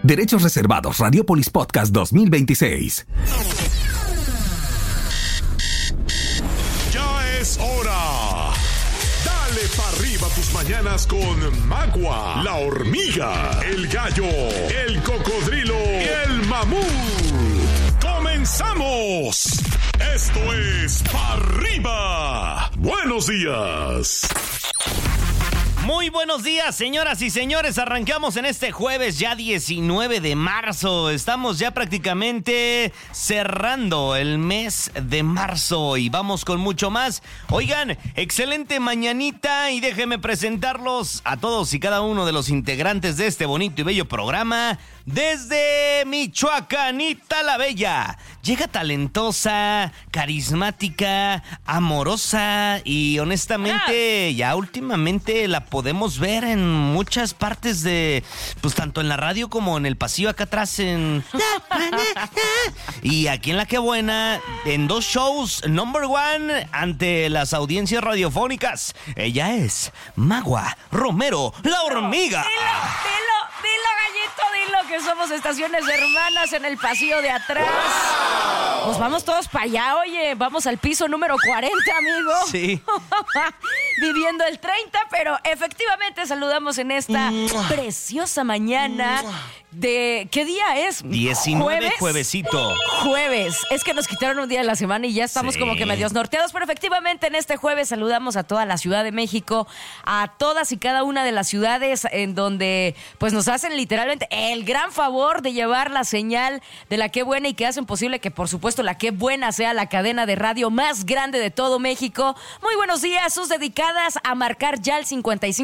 Derechos reservados. Radiopolis Podcast 2026. Ya es hora. Dale pa' arriba tus mañanas con Magua, la hormiga, el gallo, el cocodrilo y el mamut. ¡Comenzamos! Esto es Pa' Arriba. Buenos días. Muy buenos días, señoras y señores. Arrancamos en este jueves ya 19 de marzo. Estamos ya prácticamente cerrando el mes de marzo y vamos con mucho más. Oigan, excelente mañanita y déjenme presentarlos a todos y cada uno de los integrantes de este bonito y bello programa. Desde Michoacanita la Bella, llega talentosa, carismática, amorosa y honestamente ya últimamente la podemos ver en muchas partes de, pues tanto en la radio como en el pasillo acá atrás y aquí en La Qué Buena, en 2 shows number 1 ante las audiencias radiofónicas. Ella es Magua Romero, la hormiga. Dilo, gallito, dilo, que somos estaciones hermanas en el pasillo de atrás. ¡Wow! Pues vamos todos para allá, oye, vamos al piso número 40, amigo. Sí. Viviendo el 30, pero efectivamente saludamos en esta preciosa mañana de... ¿Qué día es? 19, ¿Jueves? Juevesito. Jueves. Es que nos quitaron un día de la semana y ya estamos como que medios norteados, pero efectivamente en este jueves saludamos a toda la Ciudad de México, a todas y cada una de las ciudades en donde pues nos hacen literalmente el gran favor de llevar la señal de La Qué Buena y que hacen posible que por supuesto La Qué Buena sea la cadena de radio más grande de todo México. Muy buenos días, sus dedicadas a marcar ya el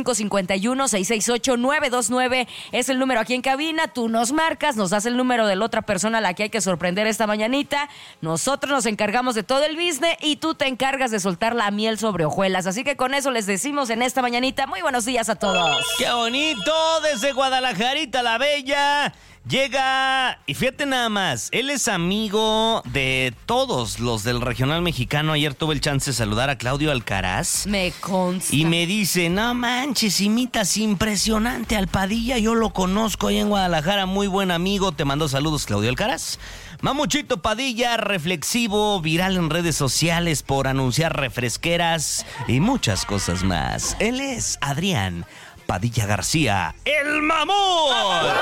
5551-668-929 es el número aquí en cabina. Tú nos marcas, nos das el número de la otra persona a la que hay que sorprender esta mañanita. Nosotros nos encargamos de todo el business y tú te encargas de soltar la miel sobre hojuelas. Así que con eso les decimos en esta mañanita, muy buenos días a todos. ¡Qué bonito! Desde Guadalajarita la Bella llega, y fíjate nada más, él es amigo de todos los del regional mexicano. Ayer tuve el chance de saludar a Claudio Alcaraz. Me consta. Y me dice, no manches, imitas impresionante al Padilla, yo lo conozco ahí en Guadalajara, muy buen amigo. Te mando saludos, Claudio Alcaraz. Mamuchito Padilla, reflexivo, viral en redes sociales por anunciar refresqueras y muchas cosas más. Él es Adrián Padilla García, el mamut.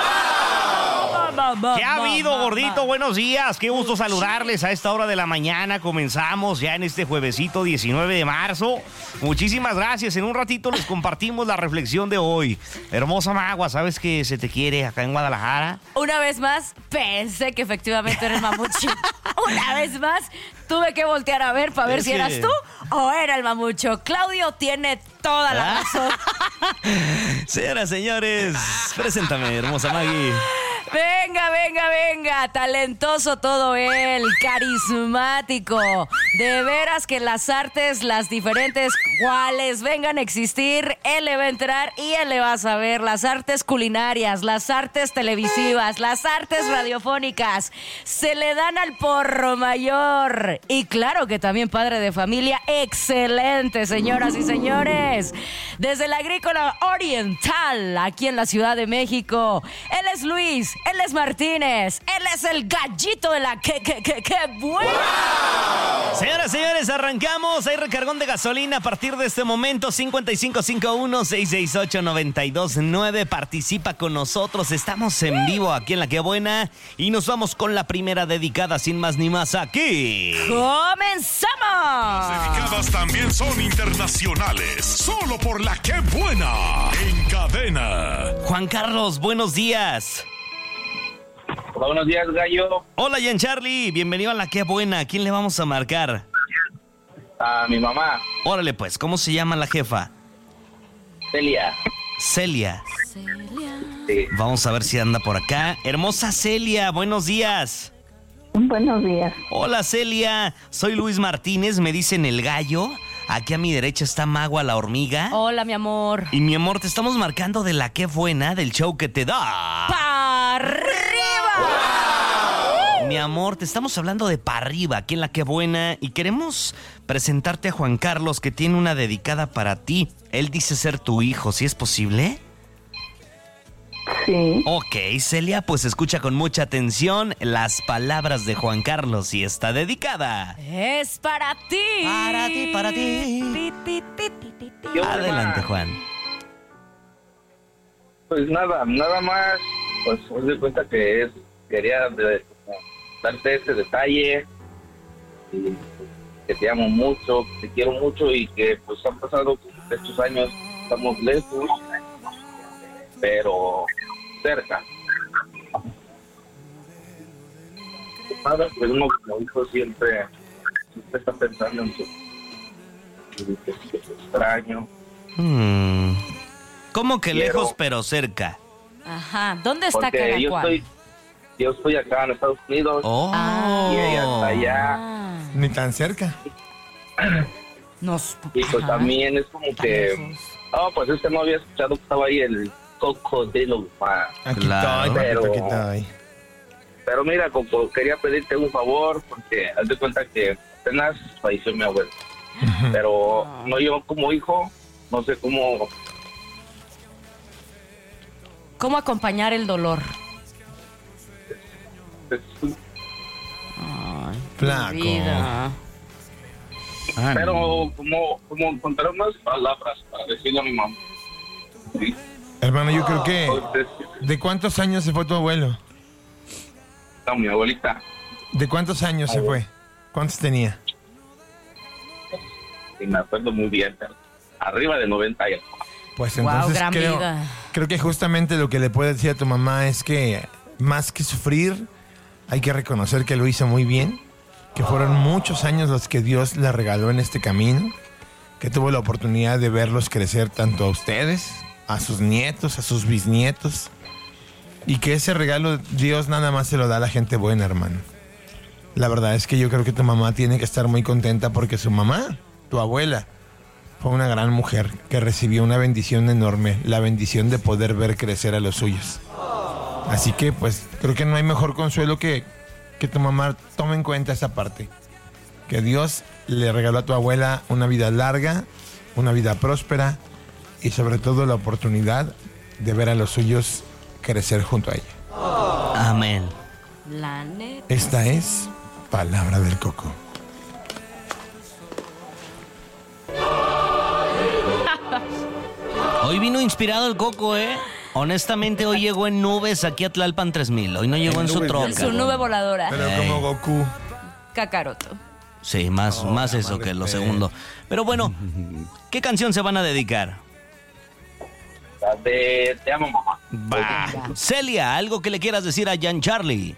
¿Qué ha habido, gordito? Buenos días, qué gusto saludarles a esta hora de la mañana. Comenzamos ya en este juevesito 19 de marzo. Muchísimas gracias, en un ratito les compartimos la reflexión de hoy. Hermosa Magua, ¿sabes que se te quiere acá en Guadalajara? Una vez más, pensé que efectivamente eres mamucho. Una vez más, tuve que voltear a ver para ver si eras tú o era el mamucho. Claudio tiene toda la razón. Señoras, señores, preséntame, hermosa Maggie. Venga, talentoso todo él, carismático. De veras que las artes, las diferentes cuales vengan a existir, él le va a entrar y él le va a saber. Las artes culinarias, las artes televisivas, las artes radiofónicas, se le dan al por mayor. Y claro que también padre de familia, excelente, señoras y señores. Desde la Agrícola Oriental, aquí en la Ciudad de México, él es Luis. Él es Martínez, él es el gallito de La Qué Buena. ¡Wow! Señoras, señores, arrancamos. Hay recargón de gasolina a partir de este momento. 5551-668-929. Participa con nosotros. Estamos en vivo aquí en La Qué Buena y nos vamos con la primera dedicada, sin más ni más, aquí. ¡Comenzamos! Las dedicadas también son internacionales. Solo por La Qué Buena. En cadena. Juan Carlos, buenos días. Hola, buenos días, gallo. Hola, Ian Charlie. Bienvenido a La Qué Buena. ¿A quién le vamos a marcar? A mi mamá. Órale, pues. ¿Cómo se llama la jefa? Celia. Celia. Sí. Vamos a ver si anda por acá. Hermosa Celia, buenos días. Buenos días. Hola, Celia. Soy Luis Martínez. Me dicen el gallo. Aquí a mi derecha está Magua, la hormiga. Hola, mi amor. Y mi amor, te estamos marcando de La Qué Buena, del show que te da ¡Pa' arriba! Mi amor, te estamos hablando de Pa' Arriba, aquí en La Qué Buena, y queremos presentarte a Juan Carlos, que tiene una dedicada para ti. Él dice ser tu hijo, ¿sí es posible? Sí. Ok, Celia, pues escucha con mucha atención las palabras de Juan Carlos y está dedicada. Es para ti. Para ti, para ti. ¿Qué onda? Adelante, Juan. Pues nada más, pues haz de cuenta que quería darte este detalle, y que te amo mucho, que te quiero mucho y que pues han pasado estos años, estamos lejos, pero cerca. Nada, pues uno como hijo siempre está pensando en que te extraño. ¿Cómo que Quiero. lejos pero cerca? Ajá. ¿Dónde está Porque Caracual? yo estoy acá en Estados Unidos Oh. y ella está allá. Ah, Ni tan cerca. Y pues ajá. también es como que... pues es que no había escuchado que estaba ahí el cocodrilo. Aquí Claro. estoy, Pero- aquí estoy. Pero mira, Coco, quería pedirte un favor porque haz de cuenta que apenas falleció mi abuelo. Pero no, yo como hijo, no sé cómo... ¿Cómo acompañar el dolor? Ay, Flaco. mi vida. Pero como encontrar unas palabras para decirle a mi mamá. ¿Sí? Hermano, yo creo que... Entonces, ¿De cuántos años se fue tu abuelo? no, mi abuelita, ¿De cuántos años se fue? ¿Cuántos tenía? y me acuerdo muy bien, pero arriba de 90 años. Pues Guau, entonces gran vida. creo que justamente lo que le puedes decir a tu mamá es que más que sufrir, hay que reconocer que lo hizo muy bien, que fueron muchos años los que Dios le regaló en este camino, que tuvo la oportunidad de verlos crecer tanto a ustedes, a sus nietos, a sus bisnietos, y que ese regalo Dios nada más se lo da a la gente buena, hermano. La verdad es que yo creo que tu mamá tiene que estar muy contenta porque su mamá, tu abuela, fue una gran mujer que recibió una bendición enorme, la bendición de poder ver crecer a los suyos. Así que pues creo que no hay mejor consuelo que tu mamá tome en cuenta esa parte. Que Dios le regaló a tu abuela una vida larga, una vida próspera y sobre todo la oportunidad de ver a los suyos crecer junto a ella. Amén. La neta. Esta es Palabra del Coco. Hoy vino inspirado el Coco, ¿eh? Honestamente, hoy llegó en nubes aquí a Tlalpan 3000. Hoy no llegó en su nubes, troca. En su nube voladora. Pero Ey. como Goku. Kakaroto. Sí, más eso que lo segundo. Pero bueno, ¿qué canción se van a dedicar? La de Te amo, mamá. Va. Celia, algo que le quieras decir a Jan Charlie.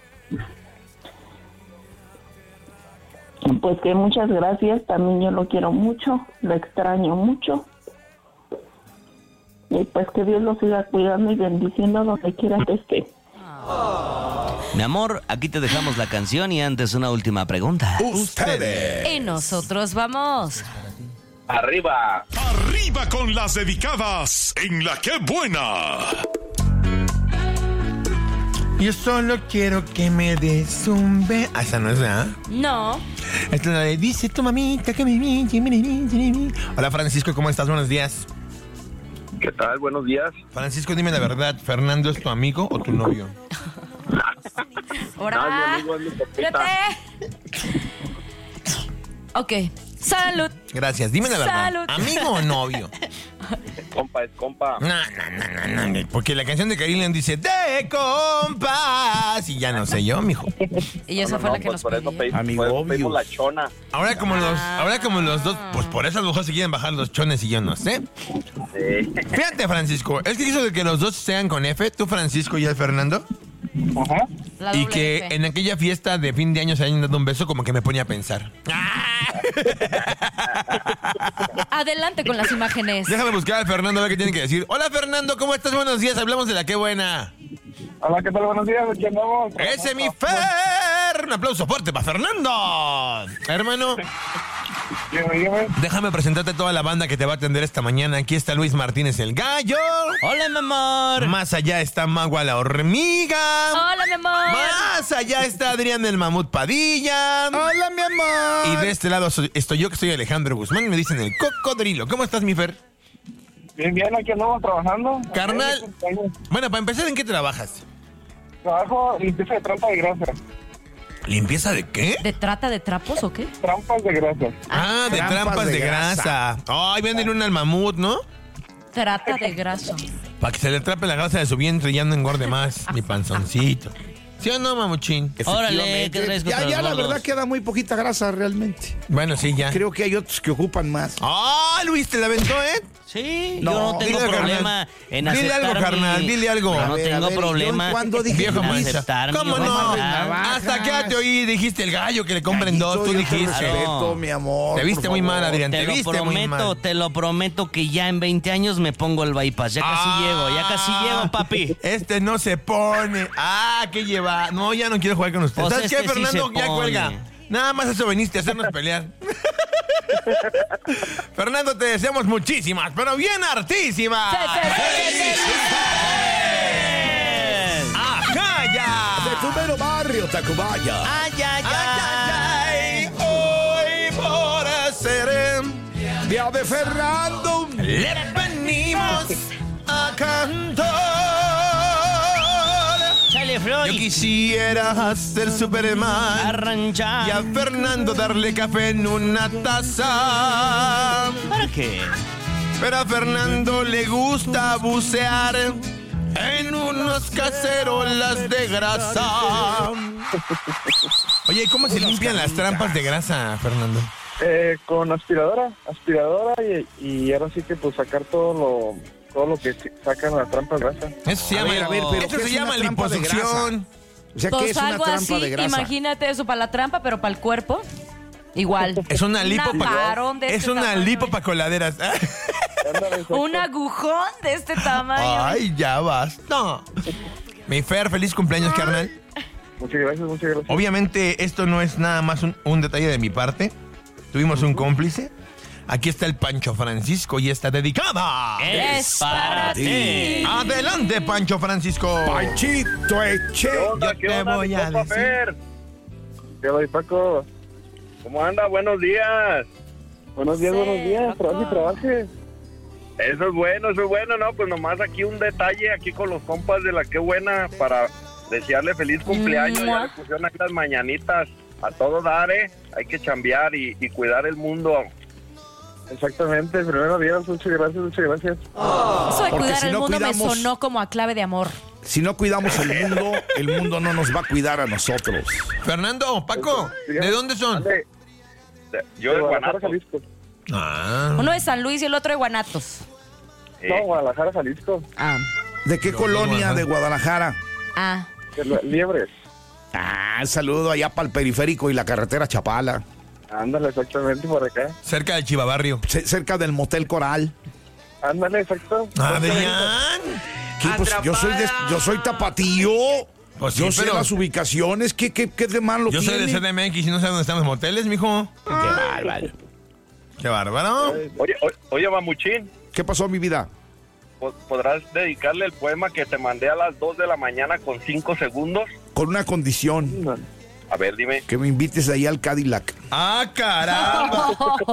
Pues que muchas gracias, también yo lo quiero mucho, lo extraño mucho. Y pues que Dios lo siga cuidando y bendiciendo donde quiera que esté. Mi amor, aquí te dejamos la canción y antes una última pregunta. Ustedes. Y nosotros vamos. Arriba. Arriba con las dedicadas en La Que Buena. Yo solo quiero que me des un beso. Ah, esa no es, ¿verdad? No. Esta es la de dice tu mamita que me... Hola Francisco, ¿cómo estás? Buenos días. ¿Qué tal? Buenos días. Francisco, dime la verdad, ¿Fernando es tu amigo o tu novio? Ahora. amigo, es mi papita. Fíjate. Ok. Salud. Gracias, dime la verdad. Salud. ¿Amigo o novio? Compa, es compa. No, porque la canción de Carillion dice de compas y ya no sé yo, mijo. Y esa fue la que nos por eso pidió. pedimos la chona. Ahora como los dos, pues por eso a lo mejor se quieren bajar los chones y yo no sé. Sí. Fíjate, Francisco, es que hizo de que los dos sean con F, tú Francisco y el Fernando, Ajá. La y doble que F. en aquella fiesta de fin de año se hayan dado un beso, como que me ponía a pensar. Adelante con las imágenes. Déjame buscar al Fernando a ver qué tiene que decir. Hola Fernando, ¿cómo estás? Buenos días, hablamos de La Que Buena. Hola, ¿qué tal? Buenos días. ¿Qué andamos? Ese es mi Fer. Un aplauso fuerte para Fernando. Hermano, déjame presentarte a toda la banda que te va a atender esta mañana. Aquí está Luis Martínez el Gallo. Hola, mi amor. Más allá está Magua la Hormiga. Hola, mi amor. Más allá está Adrián el Mamut Padilla. Hola, mi amor. Y de este lado estoy yo, que soy Alejandro Guzmán. Me dicen el Cocodrilo. ¿Cómo estás, mi Fer? Bien, aquí andamos trabajando. Carnal, bueno, para empezar, ¿en qué trabajas? Trabajo limpieza de trampa de grasa. ¿Limpieza de qué? ¿De trata de trapos o qué? Trampas de grasa. Ah, de trampas de grasa. Ay, venden un al mamut, ¿no? Trata de grasa. Para que se le atrape la grasa de su vientre y ya no engorde más, mi panzoncito. ¿Sí o no, mamuchín? Órale, ¿qué traes contra Ya los la gordos? verdad queda muy poquita grasa realmente. Bueno, sí, ya. Creo que hay otros que ocupan más. ¡Ah, Luis, te la aventó, eh! Sí, No, yo no tengo dile, problema en Dile aceptar algo, carnal, dile algo. Yo no A ver, tengo problema ¿yo cuándo dije Viejo en mancha. aceptar ¿Cómo mi no? oferta. Hasta que te oí, dijiste el gallo que le compren dos, tú Yo te dijiste. respeto, mi amor. Te viste por muy favor. mal, Adrián, te viste muy mal. Te lo prometo que ya en 20 años me pongo el bypass. Ya casi llego, papi. Este no se pone. Ah, ¿qué lleva? No, ya no quiero jugar con usted. Pues ¿Sabes qué, este sí Fernando? se Ya pone. cuelga. Nada más eso viniste a hacernos pelear. Fernando, te deseamos muchísimas, pero bien hartísimas. ¡Ajá, ya! De tu mero barrio, Tacubaya. Ay, ay, Ay, hoy por ser Día de Fernando. le venimos a cantar. Chale, Yo Freud. quisiera ser Superman Arranchar. y a Fernando darle café en una taza. ¿Para qué? Pero a Fernando le gusta bucear en unos cacerolas de grasa. Oye, ¿cómo se limpian las trampas de grasa, Fernando? Con aspiradora y ahora sí que pues sacar todo lo que sacan las trampas de grasa. Eso se llama, pero eso ¿qué se es llama una trampa de liposucción. O sea, ¿qué Pues es una algo trampa así, de grasa? imagínate eso para la trampa, pero para el cuerpo, igual. Es una lipo Un amarón de es este una tamaño. lipo para coladeras. Un agujón de este tamaño. Ay, ya basta. Mi Fer, feliz cumpleaños, carnal. Muchas gracias. Obviamente esto no es nada más un detalle de mi parte. Tuvimos un cómplice. Aquí está el Pancho Francisco y está dedicada. Es para ti. Adelante, Pancho Francisco. Panchito Eche. Yo te voy a decir. ¿Qué onda, Paco? ¿Cómo anda? Buenos días. Buenos días. Trabaje. Eso es bueno, ¿no? Pues nomás aquí un detalle, aquí con los compas de la Qué Buena, para desearle feliz cumpleaños. Ya le pusieron aquí las mañanitas. A todo dar, hay que chambear y cuidar el mundo. Exactamente, primero Dios, muchas gracias. Eso de Porque cuidar si el no mundo me cuidamos- sonó como a clave de amor. Si no cuidamos el mundo no nos va a cuidar a nosotros. Fernando, Paco, ¿de dónde son? Yo de Guanajuato, Jalisco. Ah, Uno de San Luis y el otro de Guanatos. No, Guadalajara, Jalisco. ¿De qué colonia de Guadalajara? Liebres. Ah, saludo allá para el periférico y la carretera Chapala. Ándale, exactamente por acá. cerca del Chivabarrio. Cerca del Motel Coral. Ándale, exacto. Adrián. ¿Qué? Pues yo soy tapatío. Pues sí, yo sé pero- las ubicaciones. ¿Qué de malo Yo soy de tiene? CDMX y no sé dónde están los moteles, mijo. Qué bárbaro. Qué bárbaro. Oye, Mamuchín, ¿Qué pasó, mi vida? ¿podrás dedicarle el poema que te mandé a las 2 de la mañana con 5 segundos? Con una condición. A ver, dime. Que me invites ahí al Cadillac. Ah, caramba.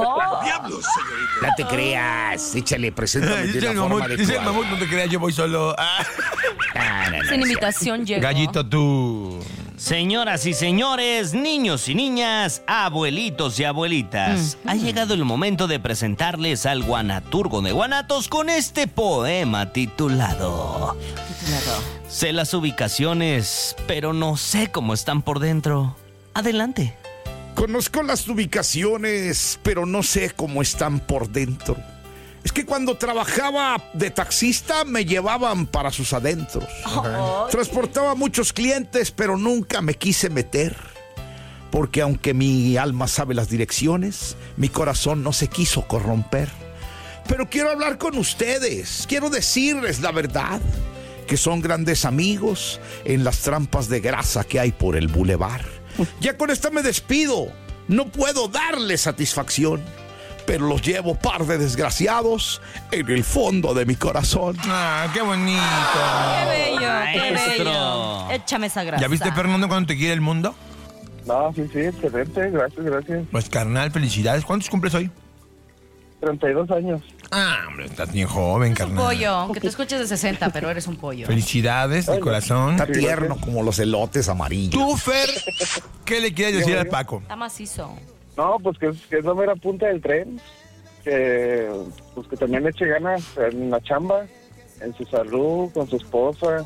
No te creas. Échale, preséntame de Dice una el forma mamut, dice el adecuada. mamut, no te creas, yo voy solo. Ah. Sin invitación llegó. Gallito tú. Señoras y señores, niños y niñas, abuelitos y abuelitas, ha llegado el momento de presentarles al guanaturgo de Guanatos con este poema titulado Sé las ubicaciones, pero no sé cómo están por dentro. Adelante. Conozco las ubicaciones, pero no sé cómo están por dentro. Es que cuando trabajaba de taxista me llevaban para sus adentros. Transportaba muchos clientes, pero nunca me quise meter. Porque aunque mi alma sabe las direcciones, mi corazón no se quiso corromper. Pero quiero hablar con ustedes, quiero decirles la verdad, que son grandes amigos en las trampas de grasa que hay por el bulevar. Ya con esta me despido, no puedo darles satisfacción, pero los llevo par de desgraciados en el fondo de mi corazón. Ah, qué bonito. Qué bello, qué Maestro. bello. Échame esa grasa. ¿Ya viste, Fernando, cuando te quiere el mundo? No, sí, excelente. Gracias. Pues, carnal, felicidades. ¿Cuántos cumples hoy? 32 años. Ah, hombre, estás bien joven, Es un carnal. pollo, aunque te escuches de 60, pero eres un pollo. Felicidades de corazón. Está tierno como los elotes amarillos. Tú, Fer, ¿qué le quieres decir al Paco? Está macizo. No, pues que es la mera punta del tren. Que, pues que también le eche ganas en la chamba, en su salud, con su esposa.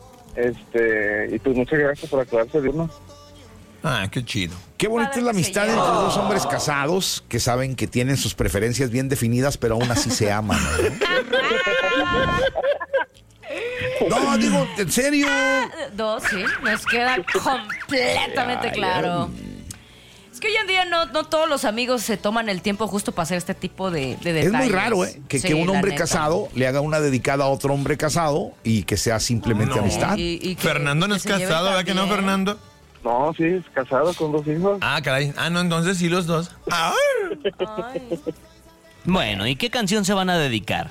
Y pues muchas gracias por acordarse de uno. Ah, qué chido. Qué bonita es la amistad entre dos hombres casados que saben que tienen sus preferencias bien definidas, pero aún así se aman, ¿no? No, digo, en serio. Dos, sí, nos queda completamente claro. Es que hoy en día no todos los amigos se toman el tiempo justo para hacer este tipo de detalles. Es muy raro, que Sí, un la hombre neta. casado le haga una dedicada a otro hombre casado y que sea simplemente amistad. Y que- Fernando no que es se lleven casado, ¿verdad que no, también. Fernando? No, sí, es casado con 2 hijos. Ah, caray. Ah, no, entonces sí los dos. Ah. Ay. Bueno, ¿y qué canción se van a dedicar?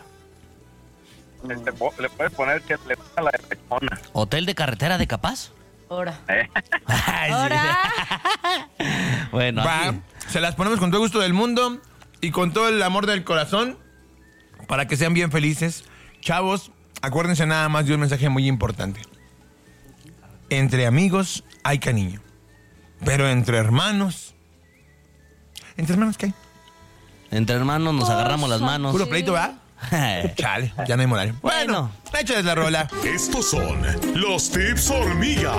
Le puedes poner que le gusta la de Rechona. ¿Hotel de carretera de Capaz? Ahora. Ay, sí. Ahora. Bueno, Va, así. se las ponemos con todo gusto del mundo y con todo el amor del corazón para que sean bien felices. Chavos, acuérdense nada más de un mensaje muy importante. Entre amigos hay cariño, pero entre hermanos... ¿Entre hermanos qué hay? Entre hermanos nos agarramos las manos. Puro pleito, ¿verdad? Chale, ya no hay moral. Bueno, échales la rola. Estos son los tips hormiga.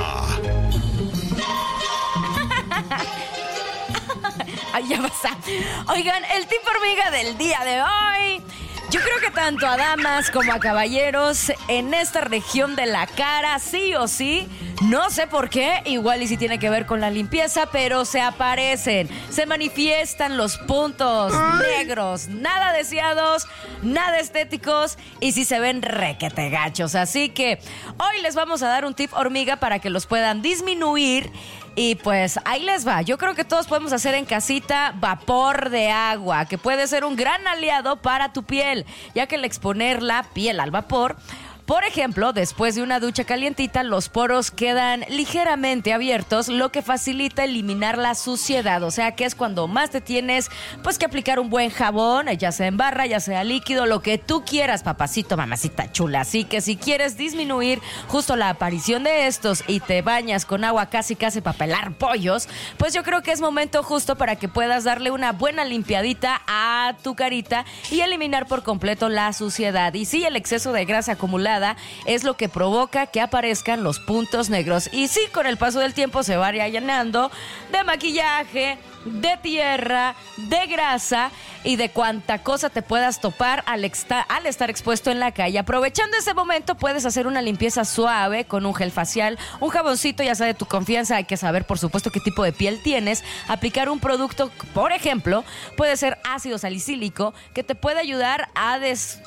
Ay, ya basta. Oigan, el tip hormiga del día de hoy. Yo creo que tanto a damas como a caballeros en esta región de la cara, sí o sí, no sé por qué, igual y si tiene que ver con la limpieza, pero se aparecen, se manifiestan los puntos negros, nada deseados, nada estéticos y sí se ven requete gachos. Así que hoy les vamos a dar un tip hormiga para que los puedan disminuir. Y pues ahí les va. Yo creo que todos podemos hacer en casita vapor de agua, que puede ser un gran aliado para tu piel, ya que al exponer la piel al vapor, por ejemplo, después de una ducha calientita, los poros quedan ligeramente abiertos, lo que facilita eliminar la suciedad. O sea que es cuando más te tienes pues que aplicar un buen jabón, ya sea en barra, ya sea líquido, lo que tú quieras, papacito, mamacita chula. Así que si quieres disminuir justo la aparición de estos y te bañas con agua casi para pelar pollos, pues yo creo que es momento justo para que puedas darle una buena limpiadita a tu carita y eliminar por completo la suciedad. Y sí, el exceso de grasa acumulada es lo que provoca que aparezcan los puntos negros. Y sí, con el paso del tiempo se va llenando de maquillaje, de tierra, de grasa y de cuanta cosa te puedas topar al estar expuesto en la calle. Aprovechando ese momento puedes hacer una limpieza suave con un gel facial, un jaboncito ya sea de tu confianza. Hay que saber por supuesto qué tipo de piel tienes. Aplicar un producto, por ejemplo, puede ser ácido salicílico, que te puede ayudar a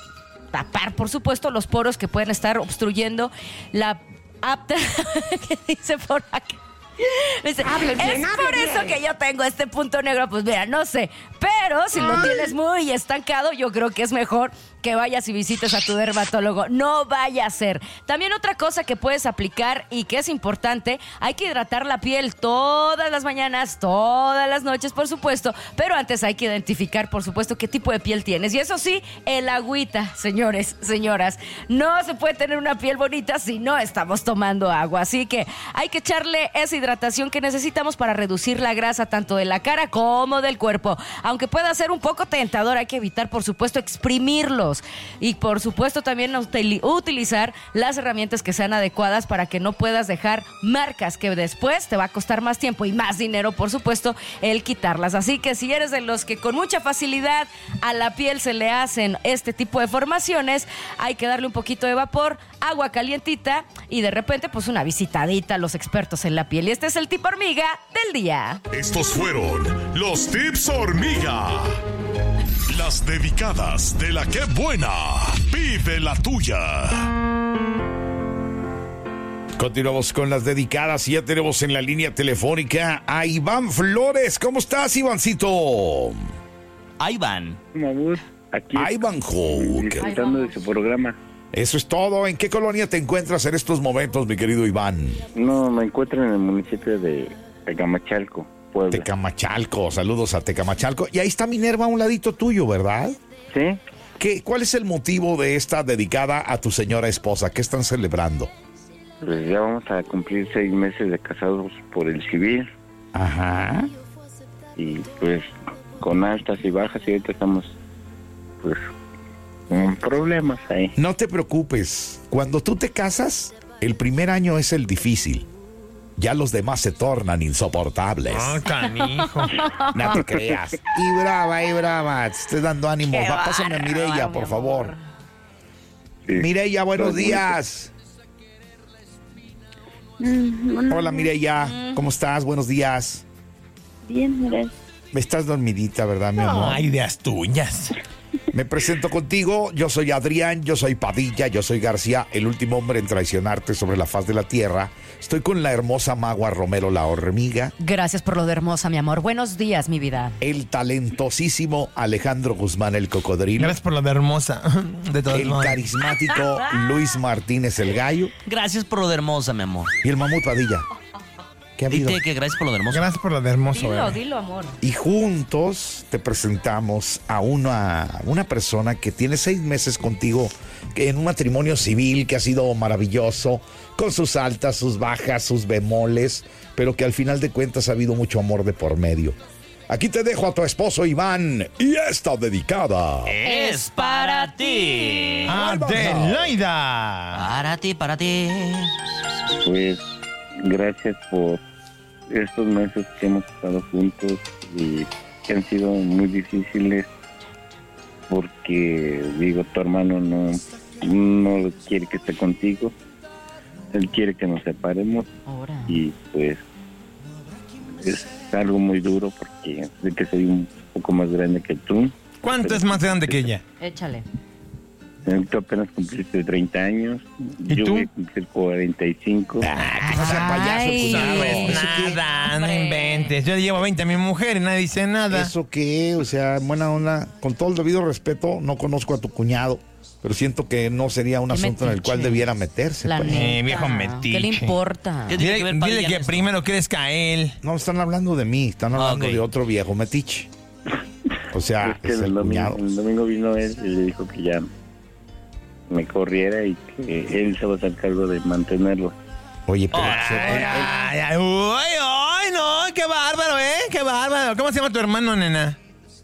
tapar, por supuesto, los poros que pueden estar obstruyendo la apta que dice por aquí. Dice, es por eso que yo tengo este punto negro. Pues mira, no sé, pero si lo tienes muy estancado, yo creo que es mejor que vayas y visites a tu dermatólogo. No vaya a ser. También otra cosa que puedes aplicar y que es importante, hay que hidratar la piel todas las mañanas, todas las noches, por supuesto, pero antes hay que identificar, por supuesto, qué tipo de piel tienes. Y eso sí, el agüita, señores, señoras. No se puede tener una piel bonita si no estamos tomando agua. Así que hay que echarle esa hidratación que necesitamos para reducir la grasa tanto de la cara como del cuerpo. Aunque pueda ser un poco tentador, hay que evitar, por supuesto, exprimirlos. Y por supuesto también utilizar las herramientas que sean adecuadas para que no puedas dejar marcas que después te va a costar más tiempo y más dinero, por supuesto, el quitarlas. Así que si eres de los que con mucha facilidad a la piel se le hacen este tipo de formaciones, hay que darle un poquito de vapor, agua calientita y de repente pues una visitadita a los expertos en la piel. Y este es el tip hormiga del día. Estos fueron los tips hormiga. Las dedicadas de la que buena. Vive la tuya. Continuamos con las dedicadas y ya tenemos en la línea telefónica a Iván Flores. ¿Cómo estás, Ivancito? Iván. Aquí Ivanjo. disfrutando de su programa. Eso es todo. ¿En qué colonia te encuentras en estos momentos, mi querido Iván? No, me encuentro en el municipio de Gamachalco. Puebla. Tecamachalco, saludos a Tecamachalco. Y ahí está Minerva a un ladito tuyo, ¿verdad? Sí. ¿Cuál es el motivo de esta dedicada a tu señora esposa? ¿Qué están celebrando? Pues ya vamos a cumplir 6 meses de casados por el civil. Ajá. Y pues con altas y bajas, y ahorita estamos pues con problemas ahí. No te preocupes. Cuando tú te casas, el primer año es el difícil. Ya los demás se tornan insoportables. Canijo. No te creas. Y brava. Te estoy dando ánimo. Pásame a Mireya, por favor. Sí. Mireya, buenos días. Hola, Mireya. ¿Cómo estás? Buenos días. Bien, gracias. Estás dormidita, ¿verdad, mi amor? Ay, ideas tuyas. Me presento contigo. Yo soy Adrián, yo soy Padilla, yo soy García, el último hombre en traicionarte sobre la faz de la tierra. Estoy con la hermosa Magua Romero, la hormiga. Gracias por lo de hermosa, mi amor. Buenos días, mi vida. El talentosísimo Alejandro Guzmán, el cocodrilo. Gracias por lo de hermosa. De todos El modos. carismático Luis Martínez, el gallo. Gracias por lo de hermosa, mi amor. Y el mamut Padilla. ¿Qué ha habido? Dite que gracias por lo de hermosa. Gracias por lo de hermoso. Dilo, amor. Y juntos te presentamos a una persona que tiene 6 meses contigo en un matrimonio civil que ha sido maravilloso, con sus altas, sus bajas, sus bemoles, pero que al final de cuentas ha habido mucho amor de por medio. Aquí te dejo a tu esposo Iván y esta dedicada. Es para ti. Adelaida. Para ti. Pues gracias por estos meses que hemos estado juntos y que han sido muy difíciles porque, digo, tu hermano no quiere que esté contigo. Él quiere que nos separemos. Ahora. Y pues es algo muy duro porque sé que soy un poco más grande que tú. ¿Cuánto es más grande que ella? Échale. Tú apenas cumpliste 30 años. ¿Y yo tú? voy a cumplir 45. Que no sea payaso, Ay. cuñado. Pues nada, no inventes. Yo llevo 20 a mi mujer y nadie dice nada. ¿Eso qué? O sea, buena onda. Con todo el debido respeto, no conozco a tu cuñado, pero siento que no sería un Qué asunto en el cual metiche. debiera meterse. La pues. neta. viejo metiche. ¿Qué le importa? ¿Qué tiene que ver Padilla Dile en que esto? primero crezca a él. No, están hablando de mí, están hablando Ok. de otro viejo metiche. O sea, Es que es el cuñado. el domingo vino él y le dijo que ya me corriera y que él se va a hacer cargo de mantenerlo. Oye, pero... Ay, no, qué bárbaro, qué bárbaro. ¿Cómo se llama tu hermano, nena?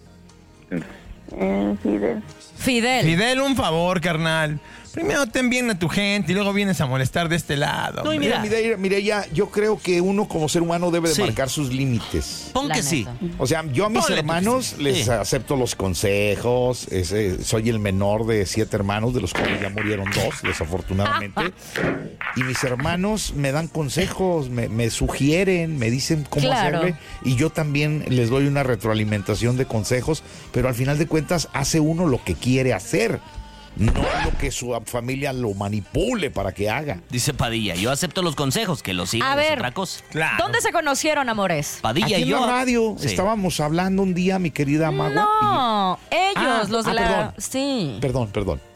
Fidel. Fidel. Fidel, un favor, carnal. Primero ten bien a tu gente y luego vienes a molestar de este lado. No, y Mira, mira, Mireya, yo creo que uno como ser humano debe de Sí. marcar sus límites. pon La que sí. neta. O sea, yo a mis Ponle tú hermanos que sí. les Sí. acepto los consejos. Soy el menor de 7 hermanos, de los cuales ya murieron 2, desafortunadamente. Y mis hermanos me dan consejos, me sugieren, me dicen cómo Claro. hacerle. Y yo también les doy una retroalimentación de consejos. Pero al final de cuentas hace uno lo que quiere hacer. No lo que su familia lo manipule para que haga. Dice Padilla, yo acepto los consejos, que los sigan A es ver. otra cosa. Claro. ¿Dónde se conocieron, amores? Padilla Aquí y en yo. la radio Sí. estábamos hablando un día, mi querida Magua. No, ellos, los de la... perdón. Sí. Perdón.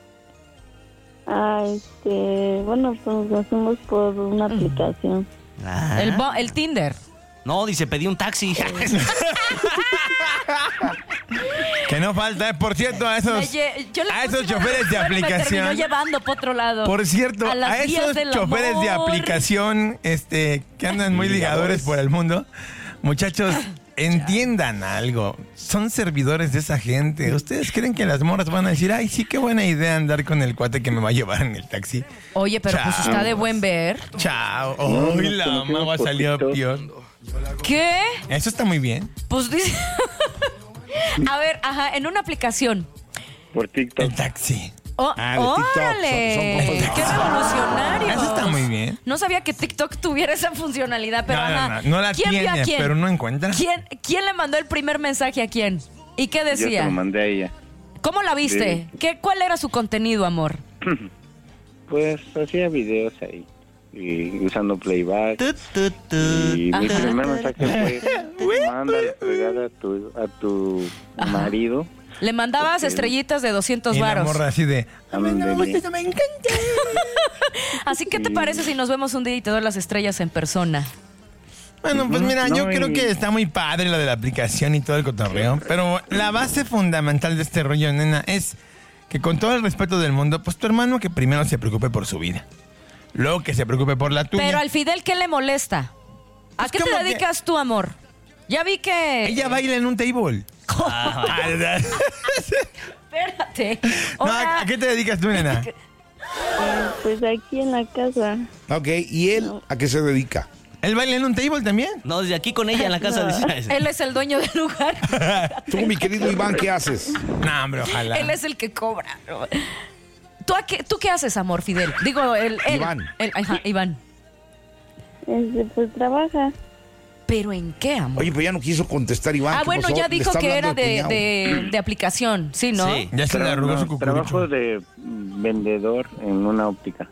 Bueno, pues lo hacemos por una aplicación. Ah. El Tinder. No, dice, pedí un taxi. Que no falta, por cierto, a esos choferes de Me terminó aplicación. llevando por otro lado. Por cierto, A las a vías esos del choferes de amor. aplicación que andan muy ligadores por el mundo, muchachos, entiendan algo. Son servidores de esa gente. ¿Ustedes creen que las morras van a decir, ay, sí, qué buena idea andar con el cuate que me va a llevar en el taxi? Oye, pero pues Chao. está de buen ver. Chao. No, Uy, nos la conocimos magua por salió TikTok. peor. ¿Qué? Eso está muy bien. Pues dice... A ver, ajá, en una aplicación. Por TikTok. El taxi. Oh, Ah, de TikTok. ¡Órale! Son compas de ¡Qué TikTok. revolucionario! Eso está muy bien. No sabía que TikTok tuviera esa funcionalidad, pero ajá. No la ¿Quién vio a tiene, quién? pero no encuentra. ¿Quién le mandó el primer mensaje a quién? ¿Y qué Yo se decía? lo mandé a ella. ¿Cómo la viste? ¿Cuál era su contenido, amor? Pues hacía videos ahí. Y usando playback. Tut, tut, tut. Y mi Ajá. primer mensaje fue: manda la fregada a tu marido. Le mandabas Porque- estrellitas de 200 Y la varos. morra así de, Ándele. me encanta. Así que te parece si nos vemos un día y te doy las estrellas en persona. Bueno, pues mira, yo creo que está muy padre lo de la aplicación y todo el cotorreo, pero la base fundamental de este rollo, nena, es que con todo el respeto del mundo, pues tu hermano que primero se preocupe por su vida, luego que se preocupe por la tuya. Pero al Fidel, ¿qué le molesta? ¿A qué te dedicas tú, amor? Ya vi que... Ella baila en un table. Espérate. No, ¿a qué te dedicas tú, nena? Pues aquí en la casa. Ok, ¿y él a qué se dedica? ¿Él baila en un table también? No, desde aquí con ella en la casa. Él es el dueño del lugar. Tú, mi querido Iván, ¿qué haces? No, hombre, ojalá. Él es el que cobra. ¿Tú qué haces, amor, Fidel? Digo, Iván. Iván. Pues trabaja. ¿Pero en qué, amor? Oye, pues ya no quiso contestar Iván. Ah, bueno, pasó? ya Le dijo está que era hablando el cuñado. de aplicación, ¿sí, no? Sí. Ya se le arrugó su cucurucho. Trabajo de vendedor en una óptica.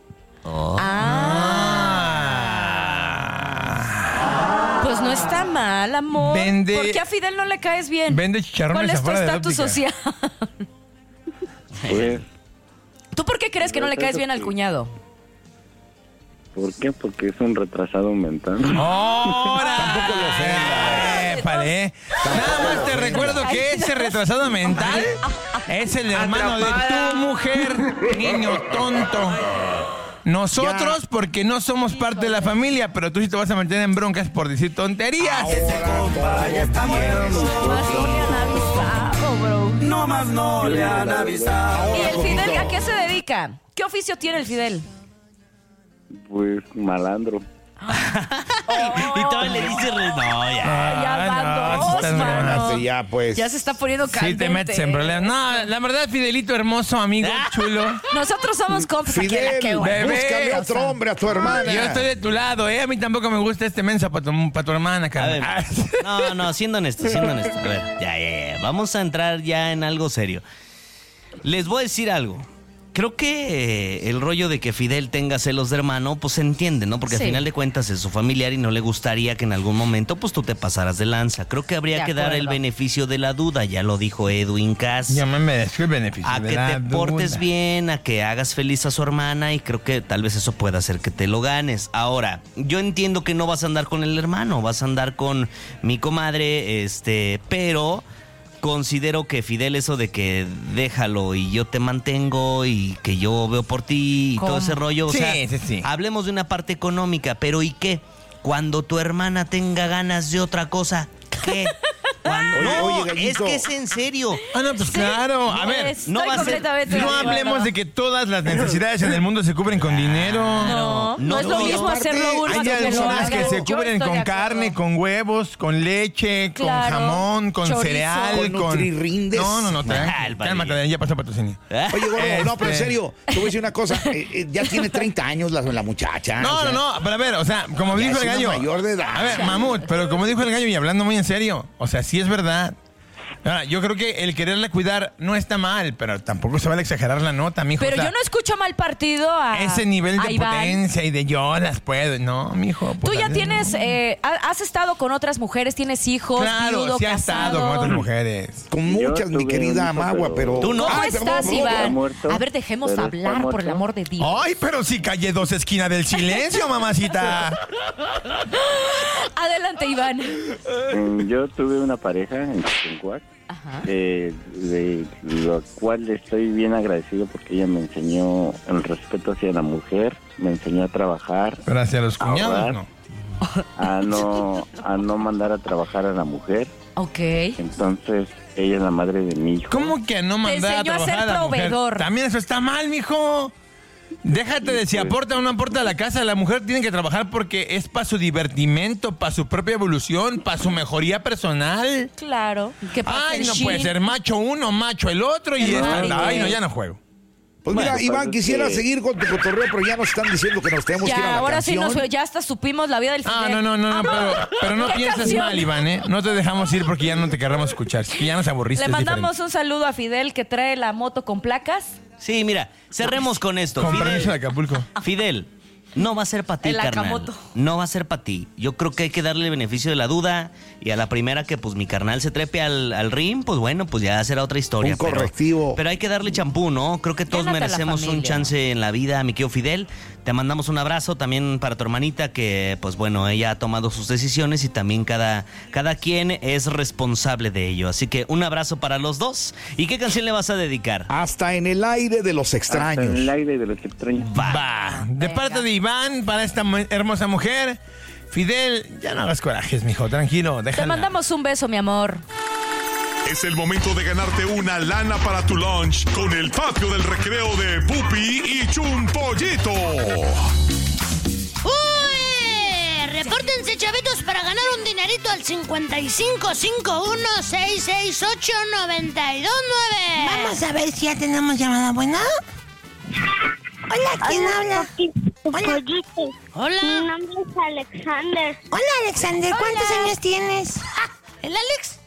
Pues no está mal, amor. ¿Por qué a Fidel no le caes bien? Vende chicharrones ¿Cuál es tu afuera de la estatus óptica. social? Pues, ¿Tú por qué crees que no le caes bien al cuñado? ¿por qué? Porque es un retrasado mental. ¡Ahora! Tampoco lo ofenda. Épale. Nada más te recuerdo que ese retrasado mental es el hermano de tu mujer, niño tonto. Nosotros, porque no somos parte de la familia, pero tú sí te vas a meter en broncas por decir tonterías. No más no le han avisado. ¿Y el Fidel a qué se dedica? ¿Qué oficio tiene el Fidel? Pues malandro. Y todavía le dice, no, ya. Ya van no, dos, sí estás mano. mamando. Ya, pues. Ya se está poniendo Sí caliente. te metes en problemas. No, la verdad, Fidelito, hermoso, amigo, chulo. Nosotros somos compas aquí en la Fidel, que bueno. búscale Bebé. otro hombre a tu hermana. Yo estoy de tu lado, ¿eh? A mí tampoco me gusta este mensa para tu hermana, A carnal. ver, no, siendo honesto. A ver, ya. Vamos a entrar ya en algo serio. Les voy a decir algo. Creo que el rollo de que Fidel tenga celos de hermano, pues se entiende, ¿no? Porque Sí. al final de cuentas es su familiar y no le gustaría que en algún momento, pues tú te pasaras de lanza. Creo que habría De que dar el acuerdo. beneficio de la duda, ya lo dijo Edwin Cass. Ya me merezco el beneficio A de que la te portes duda. bien, a que hagas feliz a su hermana y creo que tal vez eso pueda hacer que te lo ganes. Ahora, yo entiendo que no vas a andar con el hermano, vas a andar con mi comadre, pero considero que Fidel eso de que déjalo y yo te mantengo y que yo veo por ti y ¿Cómo? todo ese rollo, o Sí, sea, sí. hablemos de una parte económica, pero ¿y qué? Cuando tu hermana tenga ganas de otra cosa, ¿qué? Oye, Es Gallito. que es en serio. Ah, no, pues claro. A ver, no va a ser- no hablemos de que todas las necesidades en el mundo se cubren con dinero. No es lo mismo hacerlo uno Hay que lo algunas que haga. se Yo cubren estoy con de acuerdo. carne, con huevos, con leche, Claro. con jamón, con Chorizo. cereal, Con Nutrirrindes. No, Ah, el padre. cálmate, ya pasó patrocinio. Oye, gordo, no, pero en Este- serio, te voy a decir una cosa. Ya tiene 30 años la muchacha. No, o sea, no, pero a ver, o sea, como ya dijo es el una gallo. mayor de edad. A ver, mamut, pero como dijo el gallo y hablando muy en serio, o sea, sí es verdad. Ahora, yo creo que el quererla cuidar no está mal, pero tampoco se vale exagerar la nota, mijo. Pero o sea, yo no escucho mal partido a ese nivel a de Iván. potencia y de yo las puedo. No, mijo. Tú pues, ya no. tienes, has estado con otras mujeres, tienes hijos, Claro, viudo, sí ha casado. estado con otras mujeres. Con Yo muchas, mi tuve querida un hijo, Amagua, pero... Tú no. ¿Cómo Ay, estás, perdón, Iván? está muerto, A ver, dejemos pero hablar, está por el muerto. amor de Dios. Ay, pero sí callé dos esquinas del silencio, mamacita. Adelante, Iván. Yo tuve una pareja en Chihuahua, Ajá. de lo cual estoy bien agradecido porque ella me enseñó el respeto hacia la mujer, me enseñó a trabajar, Pero hacia los cuñados, Ahorrar. no. a no mandar a trabajar a la mujer. Ok. Entonces, ella es la madre de mi hijo. ¿Cómo que no mandar a enseñó a ser trabajar a la mujer? proveedor. También eso está mal, mijo. Déjate de si aporta o no aporta a la casa. La mujer tiene que trabajar porque es para su divertimento, para su propia evolución, para su mejoría personal. Claro. ¿Qué pasa? Ay, no Shin? puede ser macho uno, macho el otro y No, esta. Ay, no, güey. ya no juego. Pues mira, Bueno, Iván, pues, quisiera este- seguir con tu cotorreo, pero ya nos están diciendo que nos tenemos que ir a Ya, la ahora sí canción. ya hasta supimos la vida del Ah, Fidel. no, pero no ¿Qué pienses canción? mal, Iván, ¿eh? No te dejamos ir porque ya no te querramos escuchar. Que ya nos aburriste. Le es mandamos diferente. un saludo a Fidel que trae la moto con placas. Sí, mira, cerremos con esto. Con permiso de Fidel, Acapulco. Fidel, No va a ser para ti, El carnal. Nakamoto. No va a ser para ti. Yo creo que hay que darle el beneficio de la duda y a la primera que pues mi carnal se trepe al ring, pues bueno, pues ya será otra historia. Un correctivo. Pero hay que darle champú, ¿no? Creo que todos Llévate a la merecemos un familia. chance en la vida, mi querido Fidel. Te mandamos un abrazo también para tu hermanita que pues bueno, ella ha tomado sus decisiones y también cada quien es responsable de ello. Así que un abrazo para los dos. ¿Y qué canción le vas a dedicar? Hasta en el aire de los Hasta en el extraños. aire de los extraños. Va. De parte de Iván, para esta hermosa mujer. Fidel, ya no hagas corajes, mijo, tranquilo, Te déjala. mandamos un beso, mi amor. Es el momento de ganarte una lana para tu lunch con el patio del recreo de Pupi y Chumpollito. ¡Uy! Repórtense, chavitos, para ganar un dinerito al 5551-668-929. Vamos a ver si ya tenemos llamada buena. Hola, ¿quién habla? Hola. Hola. Mi nombre es Alexander. Hola, Alexander. ¿Cuántos años tienes? ¿El Alex?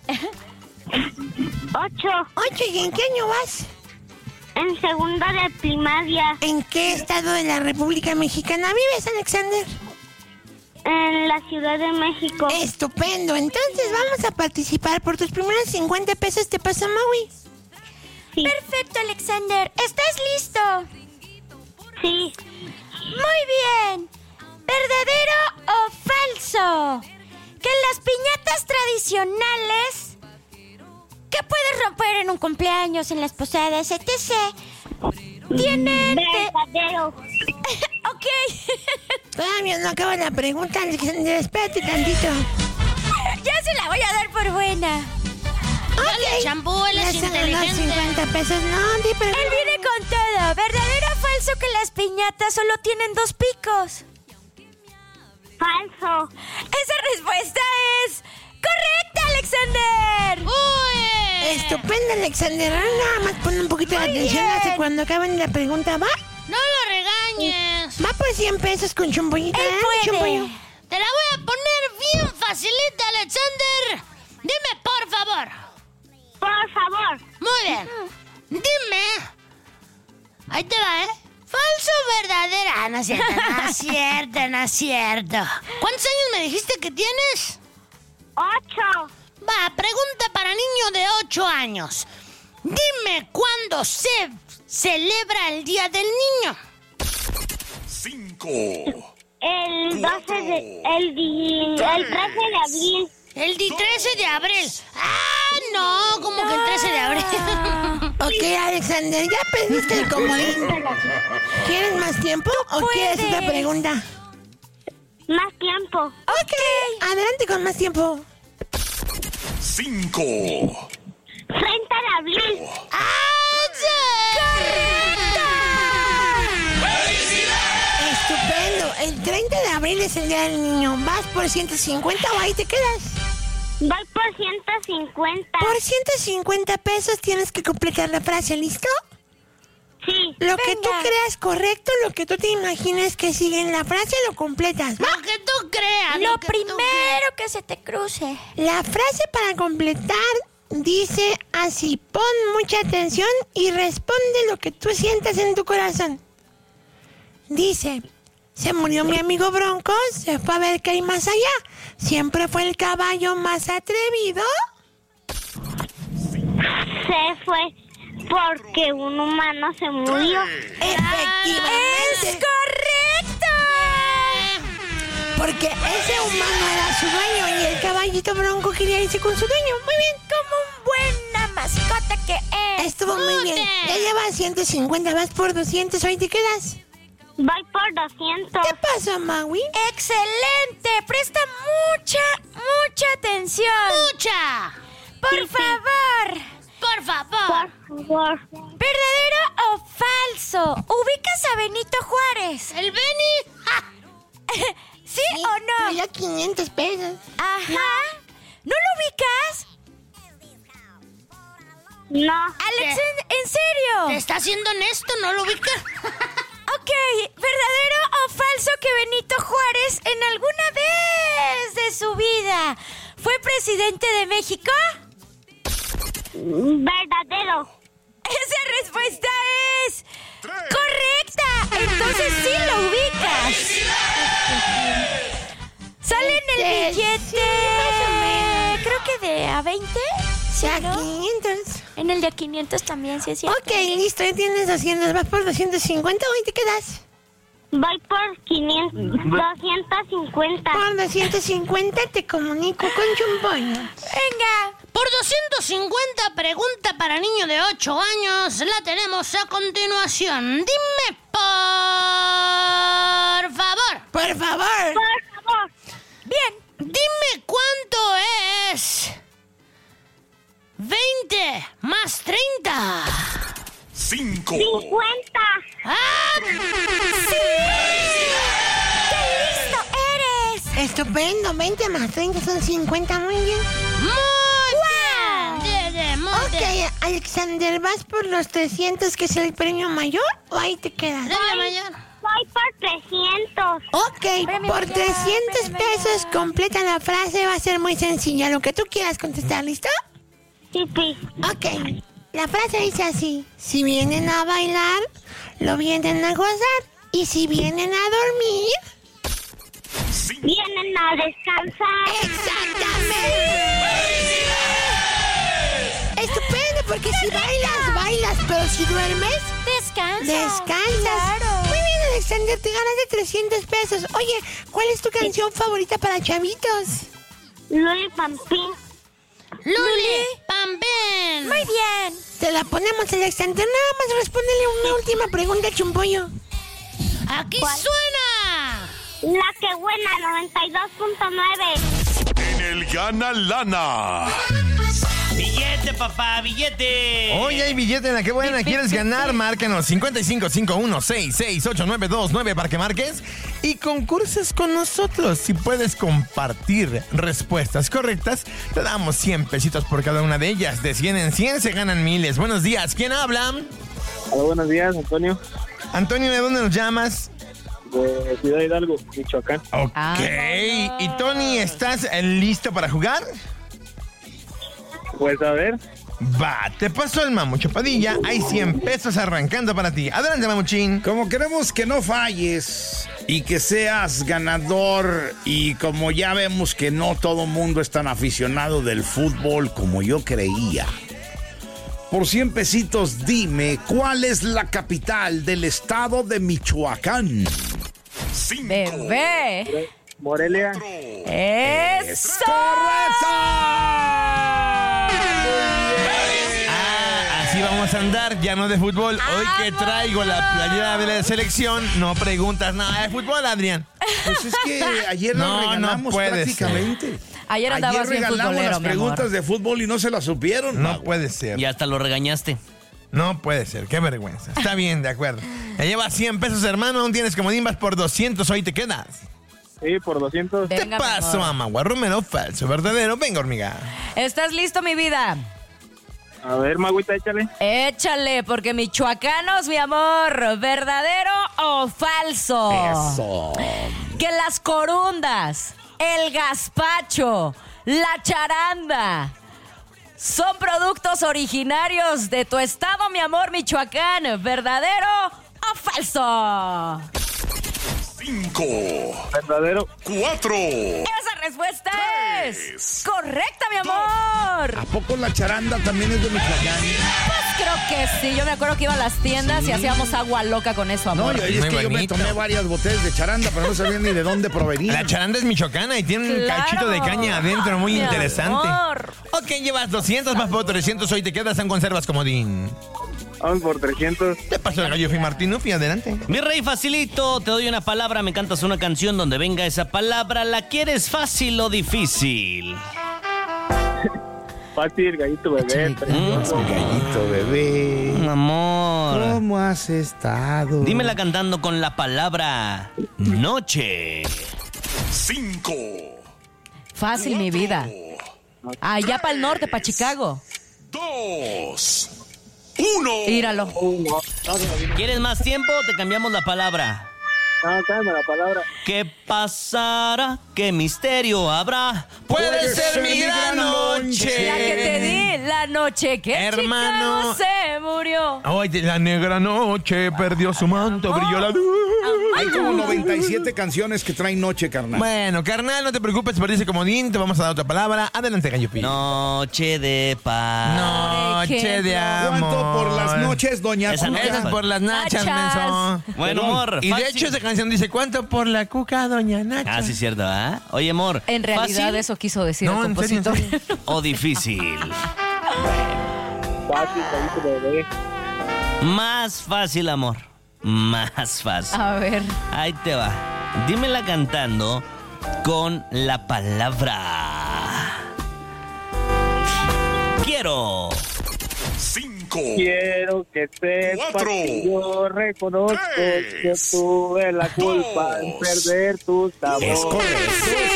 8. ¿Y en qué año vas? En segundo de primaria. ¿En qué estado de la República Mexicana vives, Alexander? En la Ciudad de México. Estupendo. Entonces vamos a participar por tus primeros 50 pesos. ¿Te pasa, Maui? Sí. Perfecto, Alexander. ¿Estás listo? Sí. Muy bien. ¿Verdadero o falso? Que las piñatas tradicionales que puedes romper en un cumpleaños, en las posadas, etc. tienen... Verdadero. Ok. Todavía no acaba la pregunta, Alexander. Espérate tantito. Ya se la voy a dar por buena. Dale, champú, él es inteligente. 50 pesos, no, pero... Él viene con todo. ¿Verdadero o falso que las piñatas solo tienen 2 picos? Falso. Esa respuesta es correcta, Alexander. ¡Uy! Estupendo, Alexander. Nada más pon un poquito de atención hasta cuando acaben la pregunta, ¿va? No lo regañes. Va por 100 pesos con Chumpollito. Él puede. Chumpollo. Te la voy a poner bien facilita, Alexander. Dime, por favor. Por favor. Muy bien. Dime. Ahí te va, ¿eh? ¿Falso o verdadera? Ah, no es cierto, no es cierto, no es cierto. ¿Cuántos años me dijiste que tienes? 8. Va, pregunta para niño de 8 años. Dime cuándo se celebra el Día del Niño. 5. El 12 de... El 13 de abril. El 13 de abril. ¡Ah, no! Como que el 13 de abril. Ok, Alexander, ya pediste el comodín. ¿Quieres más tiempo o quieres otra pregunta? Más tiempo. Ok, adelante con más tiempo. 5. 30 de abril. Estupendo. El 30 de abril es el Día del Niño. ¿Vas por 150 o ahí te quedas? Voy por 150. Por 150 pesos tienes que completar la frase, ¿listo? Sí. Lo que tú creas correcto, lo que tú te imagines que sigue en la frase, lo completas, ¿va? Lo que tú creas. Lo primero que se te cruce. La frase para completar dice así: pon mucha atención y responde lo que tú sientas en tu corazón. Dice: se murió mi amigo Bronco, se fue a ver qué hay más allá. Siempre fue el caballo más atrevido. Se fue porque un humano se murió. ¡Efectivamente! ¡Es correcto! Porque ese humano era su dueño y el caballito Bronco quería irse con su dueño. Muy bien, como un buena mascota que es. Estuvo muy bien. Ya llevas 150, vas por 200, ¿hoy te quedas? Voy por 200. ¿Qué pasa, Maui? ¡Excelente! Presta mucha atención. ¡Mucha! Por favor. Por favor. Por favor. ¿Verdadero o falso? ¿Ubicas a Benito Juárez? ¿El Beni? ¿Sí o no? Ya 500 pesos. Ajá. ¿No lo ubicas? No. Alex, ¿en serio? ¿Te está siendo honesto? ¿No lo ubicas? Ok, ¿verdadero o falso que Benito Juárez en alguna vez de su vida fue presidente de México? Verdadero. Esa respuesta es correcta. En Entonces sí lo ubicas. Sale en el billete. Más o menos. Creo que de a 20. ¿Sí, no? 500. En el de a 500 también, sí es cierto. Ok, listo, ya tienes 200. ¿Vas por 250 o ahí te quedas? Voy por 250. Por 250 te comunico con Chumpoño. Venga. Por 250, pregunta para niño de 8 años, la tenemos a continuación. Dime, por favor. Por favor. Por favor. Bien. Dime cuánto es 20 más 30. 5. 50. ¡Ah! ¡Sí! ¡Qué listo eres! Estupendo, 20 más 30 son 50, muy bien. Ok, Alexander, ¿vas por los 300 que es el premio mayor o ahí te quedas? Premio mayor. Voy por 300. Ok, por 300 pesos completa la frase, va a ser muy sencilla. Lo que tú quieras contestar, ¿listo? Sí, sí. Ok, la frase dice así: si vienen a bailar, lo vienen a gozar. Y si vienen a dormir, vienen a descansar. ¡Exactamente! Estupendo, porque si bailas, bailas, pero si duermes, descansas. Claro. Muy bien, Alexander, te ganas de 300 pesos. Oye, ¿cuál es tu canción favorita para chavitos? Luli Pampín. Luli Pampín. Muy bien. Te la ponemos, Alexander. Nada más respóndele una última pregunta, Chumpollo. Aquí suena la que buena, 92.9. En el Gana Lana. Billete, papá, billete. Hoy hay billete en la que buena. ¿Quieres ganar? Márcanos 5551668929 para que marques y concurses con nosotros. Si puedes compartir respuestas correctas, te damos 100 pesitos por cada una de ellas. De 100 en 100 se ganan miles. Buenos días, ¿quién habla? Hola, buenos días, Antonio. Antonio, ¿de dónde nos llamas? De Ciudad Hidalgo, Michoacán. Ok. ¿Y Tony, estás listo para jugar? Pues a ver. Va, te paso el Mamucho Padilla. Hay 100 pesos arrancando para ti. Adelante, Mamuchín. Como queremos que no falles y que seas ganador, y como ya vemos que no todo mundo es tan aficionado del fútbol como yo creía, por 100 pesitos dime cuál es la capital del estado de Michoacán. 5. Bebé. Morelia. ¡Eso! Así vamos a andar, ya no de fútbol. Hoy que traigo la playera de la selección, no preguntas nada de fútbol, Adrián. Pues es que ayer nos regalamos prácticamente. Ayer andabas bien regalamos futbolero, las preguntas de fútbol y no se las supieron. No puede ser. Y hasta lo regañaste. No puede ser, qué vergüenza. Está bien, de acuerdo. Ya llevas 100 pesos, hermano, aún tienes comodín, vas por 200, hoy te quedas. Sí, por 200. ¿Qué pasó, mamá? Rumeno, falso, verdadero. Venga, hormiga. ¿Estás listo, mi vida? A ver, Magüita, échale. Échale, porque michoacanos, mi amor, ¿verdadero o falso? Eso. Que las corundas, el gazpacho, la charanda son productos originarios de tu estado, mi amor, Michoacán. ¿Verdadero o falso? 5. Verdadero. 4. Esa respuesta es correcta, mi amor. ¿A poco la charanda también es de Michoacán? Pues creo que sí. Yo me acuerdo que iba a las tiendas y hacíamos agua loca con eso, amor. No, es que yo me tomé varias botellas de charanda, pero no sabía ni de dónde provenía. La charanda es michoacana y tiene un cachito de caña adentro muy interesante. Amor. Ok, llevas 200, vas por 300, hoy te quedas en conservas comodín. Vamos por 300. Te paso el gallo Martinufi, adelante. Mi rey, facilito, te doy una palabra, me cantas una canción donde venga esa palabra. ¿La quieres fácil o difícil? Fácil, gallito bebé. Gallito bebé. Amor. ¿Cómo has estado? Dímela cantando con la palabra noche. 5. Fácil, mi vida. Allá para el norte, para Chicago. 2. 1. Míralo. ¿Quieres más tiempo? Te cambiamos la palabra. Ah, cállame la palabra. ¿Qué pasará? ¿Qué misterio habrá? Puede ser mi gran noche. La que te di, la noche que hermano Chicago se murió. Hoy la negra noche perdió su manto, brilló la luz. Hay como 97 canciones que traen noche, carnal. Bueno, carnal, no te preocupes por ese comodín. Te vamos a dar otra palabra. Adelante, Gallo Pillo. Noche de paz. Noche de amor. ¿Cuánto por las noches, doña Esa no Cuca? Esa es por las nachas, menso. Bueno, amor. Y de fácil. hecho esa canción dice, ¿cuánto por la cuca, doña Nacha? Ah, sí, cierto, ¿ah? Oye, amor. En realidad ¿fácil eso quiso decir No, el en serio, compositor. en serio. o difícil? Fácil, ahí bebé. Más fácil, amor. Más fácil. A ver. Ahí te va. Dímela cantando con la palabra. Quiero. 5. Quiero que sepas 4, que yo reconozco 3, que tuve la culpa en 2, perder tu sabor. Es correcto.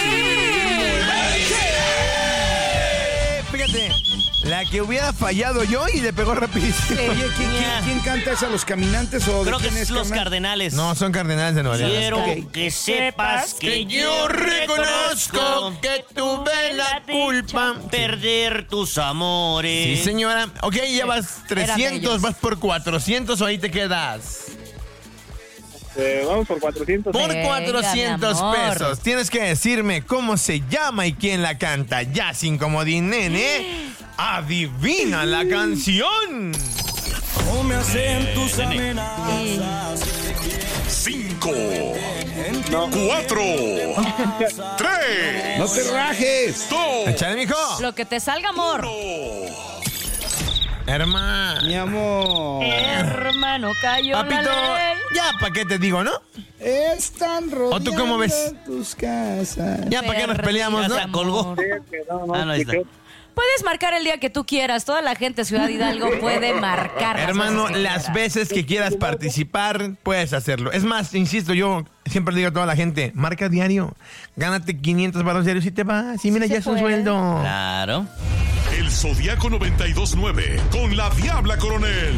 Fíjate, la que hubiera fallado yo y le pegó rapidísimo. Oye, ¿quién canta esa? ¿Los Caminantes o Creo de que quién es Los carnal? Cardenales. No, son Cardenales de Nueva Orleans. Quiero que sepas que yo reconozco que tuve la culpa. perder tus amores. Sí, señora. Ok, ya vas Eran 300, ellos. vas por 400 o ahí te quedas. Vamos por 400. Por Venga, 400 mi amor. pesos. Tienes que decirme cómo se llama y quién la canta. Ya sin comodín, nene. Adivina la canción. No me hacen tus amenazas. 5, 4, 3. No te rajes. 2. Échale, mijo. Lo que te salga, amor. Hermano. Mi amor. Hermano, cayó Papito, la ley. ya para qué te digo, ¿no? Están rodeando ¿O tú cómo ves? tus casas. Ya para qué nos peleamos, Ya ¿no? se colgó. Ah, no, ahí está. Puedes marcar el día que tú quieras. Toda la gente de Ciudad Hidalgo puede marcar. Hermano, veces que las quiera. veces que quieras participar, puedes hacerlo. Es más, insisto, yo siempre le digo a toda la gente, marca diario, gánate 500 baros diarios y te vas. Y mira, Sí ya se es un puede. sueldo. Claro. El Zodiaco 92.9 con la Diabla Coronel.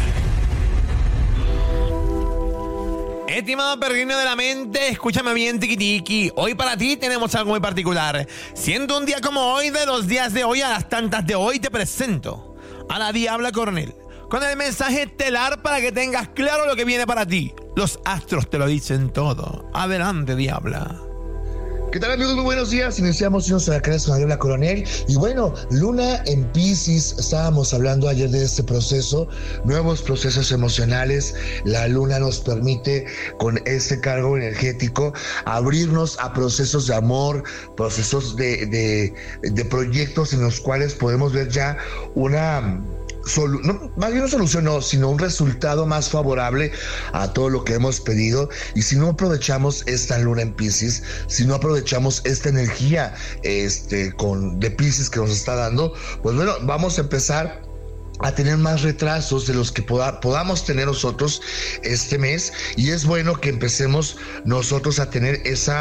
Estimado peregrino de la mente, escúchame bien, tiquitiqui. Hoy para ti tenemos algo muy particular. Siendo un día como hoy, de los días de hoy a las tantas de hoy, te presento a la Diabla Coronel con el mensaje estelar para que tengas claro lo que viene para ti. Los astros te lo dicen todo. Adelante, Diabla. ¿Qué tal, amigos? Muy buenos días. Iniciamos unos huracanes con la Diabla Coronel. Y bueno, Luna en Piscis. Estábamos hablando ayer de este proceso, nuevos procesos emocionales. La Luna nos permite, con este cargo energético, abrirnos a procesos de amor, procesos de proyectos en los cuales podemos ver ya una... más bien una solución, no, sino un resultado más favorable a todo lo que hemos pedido. Y si no aprovechamos esta luna en Piscis, si no aprovechamos esta energía de Piscis que nos está dando, pues bueno, vamos a empezar a tener más retrasos de los que podamos tener nosotros este mes, y es bueno que empecemos nosotros a tener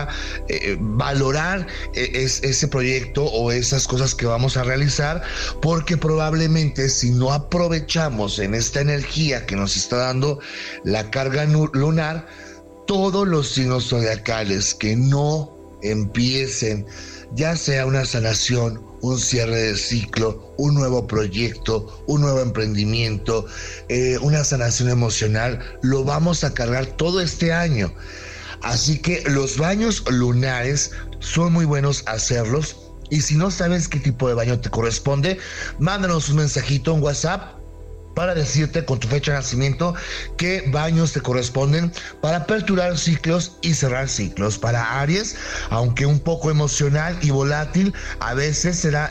valorar ese proyecto o esas cosas que vamos a realizar, porque probablemente si no aprovechamos en esta energía que nos está dando la carga lunar, todos los signos zodiacales que no empiecen, ya sea una sanación, un cierre de ciclo, un nuevo proyecto, un nuevo emprendimiento, una sanación emocional, lo vamos a cargar todo este año. Así que los baños lunares son muy buenos hacerlos, y si no sabes qué tipo de baño te corresponde, mándanos un mensajito en WhatsApp para decirte con tu fecha de nacimiento qué baños te corresponden para aperturar ciclos y cerrar ciclos. Para Aries, aunque un poco emocional y volátil, a veces será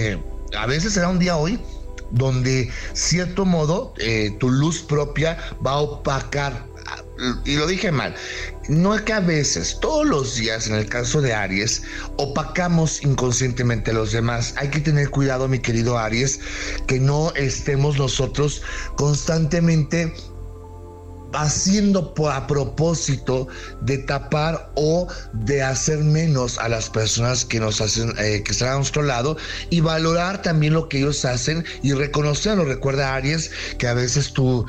un día hoy donde, cierto modo, tu luz propia va a opacar. Y lo dije mal, no es que a veces, todos los días, en el caso de Aries, opacamos inconscientemente a los demás. Hay que tener cuidado, mi querido Aries, que no estemos nosotros constantemente haciendo a propósito de tapar o de hacer menos a las personas que nos hacen, que están a nuestro lado, y valorar también lo que ellos hacen y reconocerlo. Recuerda, Aries, que a veces tu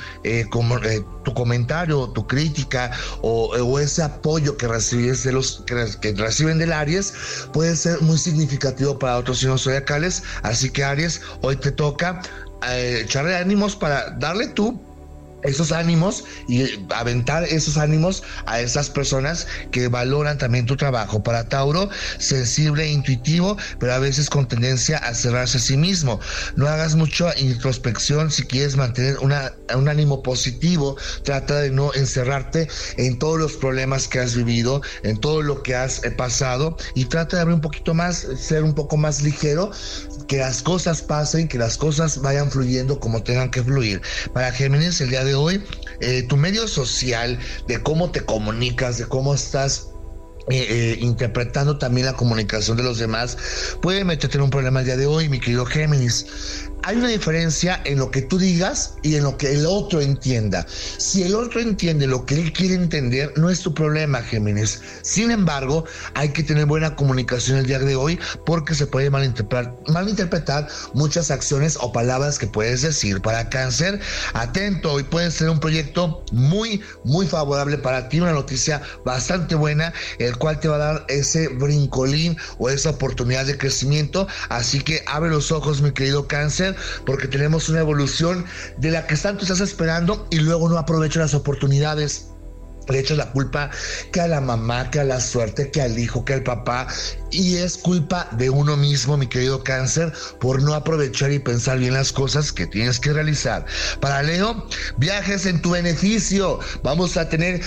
comentario, tu crítica o ese apoyo que recibes de los que reciben del Aries puede ser muy significativo para otros signos zodiacales. Así que, Aries, hoy te toca echarle ánimos para darle tú esos ánimos y aventar esos ánimos a esas personas que valoran también tu trabajo. Para Tauro, sensible e intuitivo, pero a veces con tendencia a cerrarse a sí mismo. No hagas mucha introspección si quieres mantener un ánimo positivo. Trata de no encerrarte en todos los problemas que has vivido, en todo lo que has pasado, y trata de abrir un poquito más, ser un poco más ligero, que las cosas pasen, que las cosas vayan fluyendo como tengan que fluir. Para Géminis, el día de hoy, tu medio social, de cómo te comunicas, de cómo estás interpretando también la comunicación de los demás, puede meterte en un problema el día de hoy, mi querido Géminis. Hay una diferencia en lo que tú digas y en lo que el otro entienda. Si el otro entiende lo que él quiere entender, no es tu problema, Géminis. Sin embargo, hay que tener buena comunicación el día de hoy, porque se puede malinterpretar muchas acciones o palabras que puedes decir. Para Cáncer, atento, hoy puede ser un proyecto muy, muy favorable para ti, una noticia bastante buena, el cual te va a dar ese brincolín o esa oportunidad de crecimiento. Así que abre los ojos, mi querido Cáncer, porque tenemos una evolución de la que tanto estás esperando y luego no aprovechas las oportunidades. Le echas la culpa que a la mamá, que a la suerte, que al hijo, que al papá, y es culpa de uno mismo, mi querido Cáncer, por no aprovechar y pensar bien las cosas que tienes que realizar. Para Leo, viajes en tu beneficio. Vamos a tener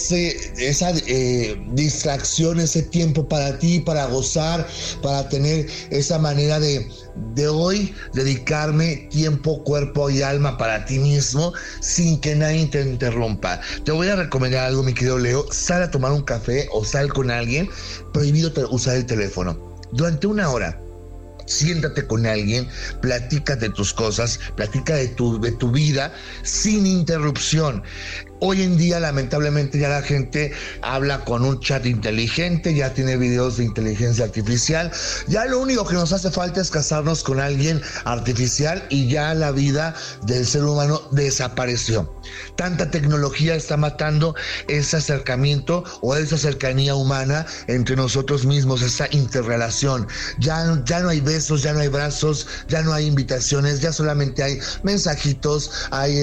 esa distracción, ese tiempo para ti, para gozar, para tener esa manera de hoy dedicarme tiempo, cuerpo y alma para ti mismo sin que nadie te interrumpa. Te voy a recomendar algo, mi querido Leo. Sal a tomar un café o sal con alguien. Prohibido usar el teléfono durante una hora. Siéntate con alguien, platica de tus cosas, platica de tu vida sin interrupción. Hoy en día, lamentablemente, ya la gente habla con un chat inteligente, ya tiene videos de inteligencia artificial. Ya lo único que nos hace falta es casarnos con alguien artificial y ya la vida del ser humano desapareció. Tanta tecnología está matando ese acercamiento o esa cercanía humana entre nosotros mismos, esa interrelación. Ya no hay besos, ya no hay brazos, ya no hay invitaciones, ya solamente hay mensajitos, hay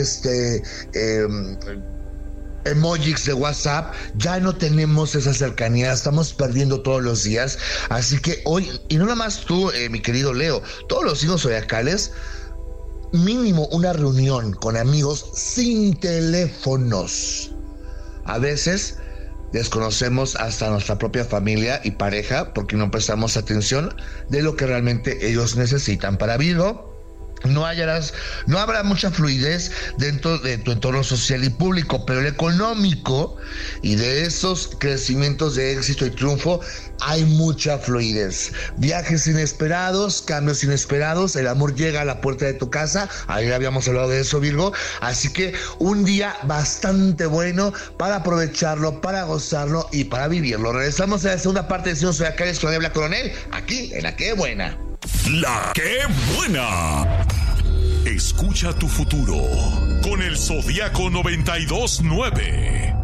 emojis de WhatsApp. Ya no tenemos esa cercanía, estamos perdiendo todos los días. Así que hoy, y no nada más tú, mi querido Leo, todos los signos zodiacales, mínimo una reunión con amigos sin teléfonos. A veces desconocemos hasta nuestra propia familia y pareja porque no prestamos atención de lo que realmente ellos necesitan. Para Virgo, no habrá mucha fluidez dentro de tu entorno social y público, pero el económico y de esos crecimientos de éxito y triunfo hay mucha fluidez. Viajes inesperados, cambios inesperados, el amor llega a la puerta de tu casa. Ayer habíamos hablado de eso, Virgo. Así que un día bastante bueno para aprovecharlo, para gozarlo y para vivirlo. Regresamos a la segunda parte de Signos Zodiacales con Diabla Coronel, aquí en La Qué Buena. La Qué Buena. Escucha tu futuro con el Zodiaco 92.9.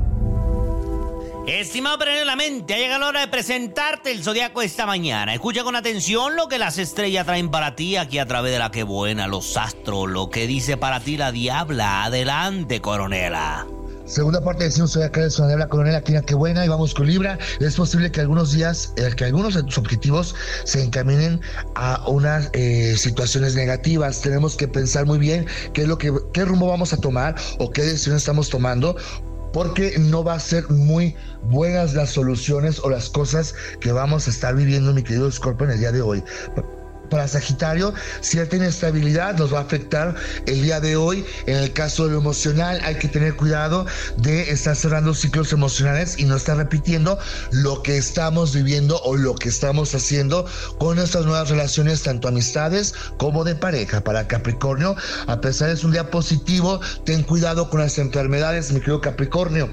Estimado Premio de la Mente, ha llegado la hora de presentarte el Zodiaco esta mañana. Escucha con atención lo que las estrellas traen para ti aquí a través de La Qué Buena, los astros, lo que dice para ti la Diabla. Adelante, Coronela. Segunda parte de Signos Zodiacales con la Diabla Coronel, aquí en La Qué Buena, y vamos con Libra. Es posible que algunos días, que algunos de tus objetivos se encaminen a unas situaciones negativas. Tenemos que pensar muy bien qué rumbo vamos a tomar o qué decisiones estamos tomando, porque no va a ser muy buenas las soluciones o las cosas que vamos a estar viviendo, mi querido Scorpio, en el día de hoy. Para Sagitario, cierta inestabilidad nos va a afectar el día de hoy. En el caso de lo emocional, hay que tener cuidado de estar cerrando ciclos emocionales y no estar repitiendo lo que estamos viviendo o lo que estamos haciendo con nuestras nuevas relaciones, tanto amistades como de pareja. Para Capricornio, a pesar de ser un día positivo, ten cuidado con las enfermedades, mi querido Capricornio.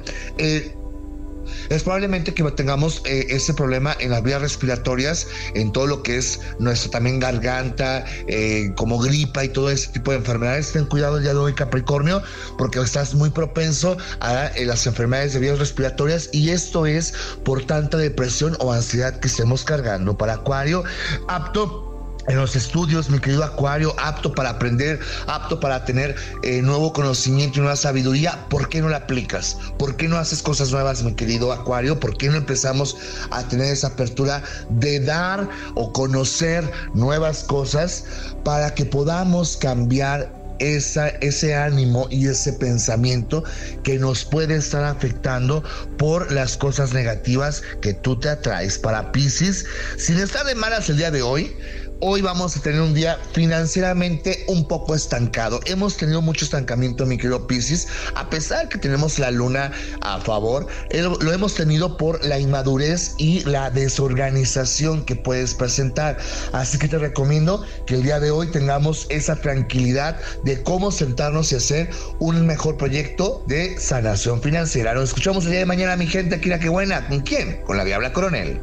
Es probablemente que tengamos ese problema en las vías respiratorias, en todo lo que es nuestra también garganta, como gripa y todo ese tipo de enfermedades. Ten cuidado el día de hoy, Capricornio, porque estás muy propenso a las enfermedades de vías respiratorias, y esto es por tanta depresión o ansiedad que estemos cargando. Para Acuario, apto en los estudios, mi querido Acuario, apto para aprender, apto para tener nuevo conocimiento y nueva sabiduría. ¿Por qué no la aplicas? ¿Por qué no haces cosas nuevas, mi querido Acuario? ¿Por qué no empezamos a tener esa apertura de dar o conocer nuevas cosas para que podamos cambiar ese ánimo y ese pensamiento que nos puede estar afectando por las cosas negativas que tú te atraes? Para Piscis, sin estar de malas el día de hoy vamos a tener un día financieramente un poco estancado. Hemos tenido mucho estancamiento, mi querido Piscis, a pesar que tenemos la luna a favor. Lo hemos tenido por la inmadurez y la desorganización que puedes presentar. Así que te recomiendo que el día de hoy tengamos esa tranquilidad de cómo sentarnos y hacer un mejor proyecto de sanación financiera. Nos escuchamos el día de mañana, mi gente, aquí en Qué Buena. ¿Con quién? Con la Diabla Coronel.